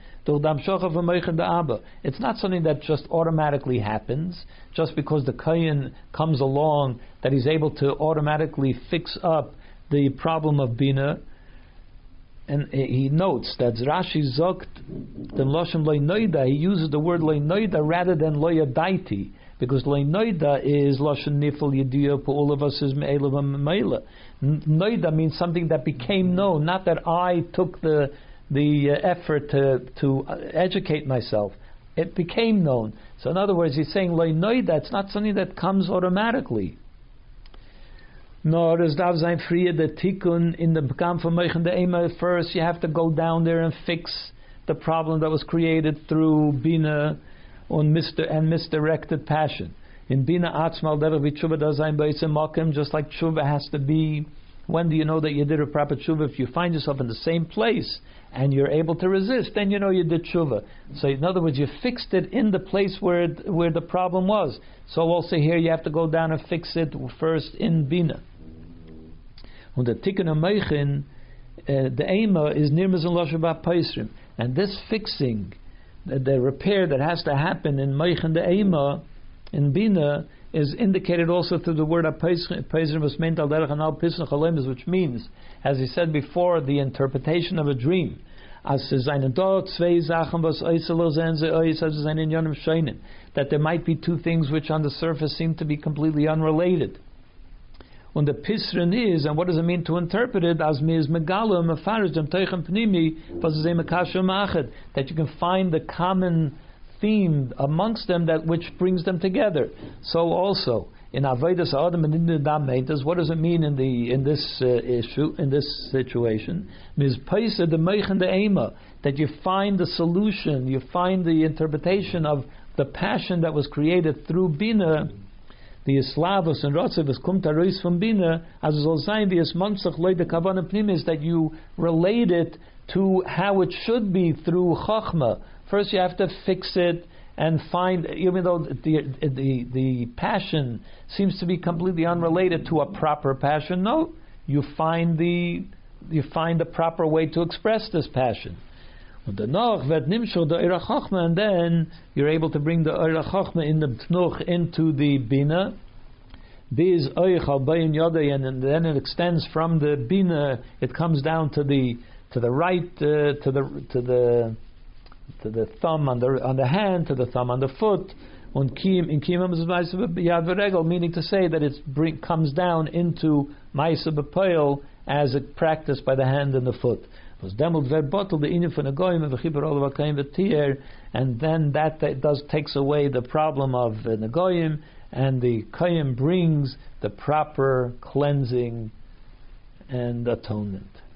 [SPEAKER 1] It's not something that just automatically happens, just because the Kohen comes along, that he's able to automatically fix up the problem of Bina. And he notes that Rashi zogt the Loshem Leinoida, he uses the word Leinoida rather than Loyadaiti, because Leinoida is Loshem Nifel Yediyah, all of us is Me'elav Me'ela. Noida means something that became known, not that I took the the uh, effort to to uh, educate myself. It became known. So in other words, he's saying Leinoida, it's not something that comes automatically. Nor is Dav Zayin Friya the Tikkun in the Bekam from Meichen De'ema. First, you have to go down there and fix the problem that was created through Bina on Mister and misdirected passion. In Bina Atzmal Derech V'Tshuva Da Zayin B'Eisem Makim, just like Tshuva has to be. When do you know that you did a proper Tshuva? If you find yourself in the same place and you're able to resist, then you know you did Tshuva. So in other words, you fixed it in the place where it, where the problem was. So also here you have to go down and fix it first in Bina. Und the Tikkun HaMeichin, the Ema is Nirmaz and Loshabat Paisrim. And this fixing, the, the repair that has to happen in Meichin the Ema, in Bina, is indicated also through the word Paisrim, which means, as he said before, the interpretation of a dream. That there might be two things which on the surface seem to be completely unrelated. When the Pisrin is, and what does it mean to interpret it? As me is megala mefarij dem teichen pnimi, that you can find the common theme amongst them, that which brings them together. So also in Avodas Adam and in the Dam, what does it mean in the in this uh, issue, in this situation? Mizpaisa the meichen the ema, that you find the solution, you find the interpretation of the passion that was created through Bina. The Islavos and Rotzevus kum tarois from Bina, as it will say, the Ismansach loy the Kavanah Pnim, is that you relate it to how it should be through Chachma. First, you have to fix it and find, even though the the the passion seems to be completely unrelated to a proper passion. No, you find the you find the proper way to express this passion. And then you're able to bring the Eira Chachma in the Tnuch into the Bina. And then it extends from the Bina, it comes down to the to the right, uh, to the to the to the thumb on the on the hand, to the thumb on the foot. Meaning to say that it bring, comes down into Ma'aseh B'Poel as it practiced by the hand and the foot. And then that, that does takes away the problem of uh, Negoyim, and the Koyim brings the proper cleansing and atonement.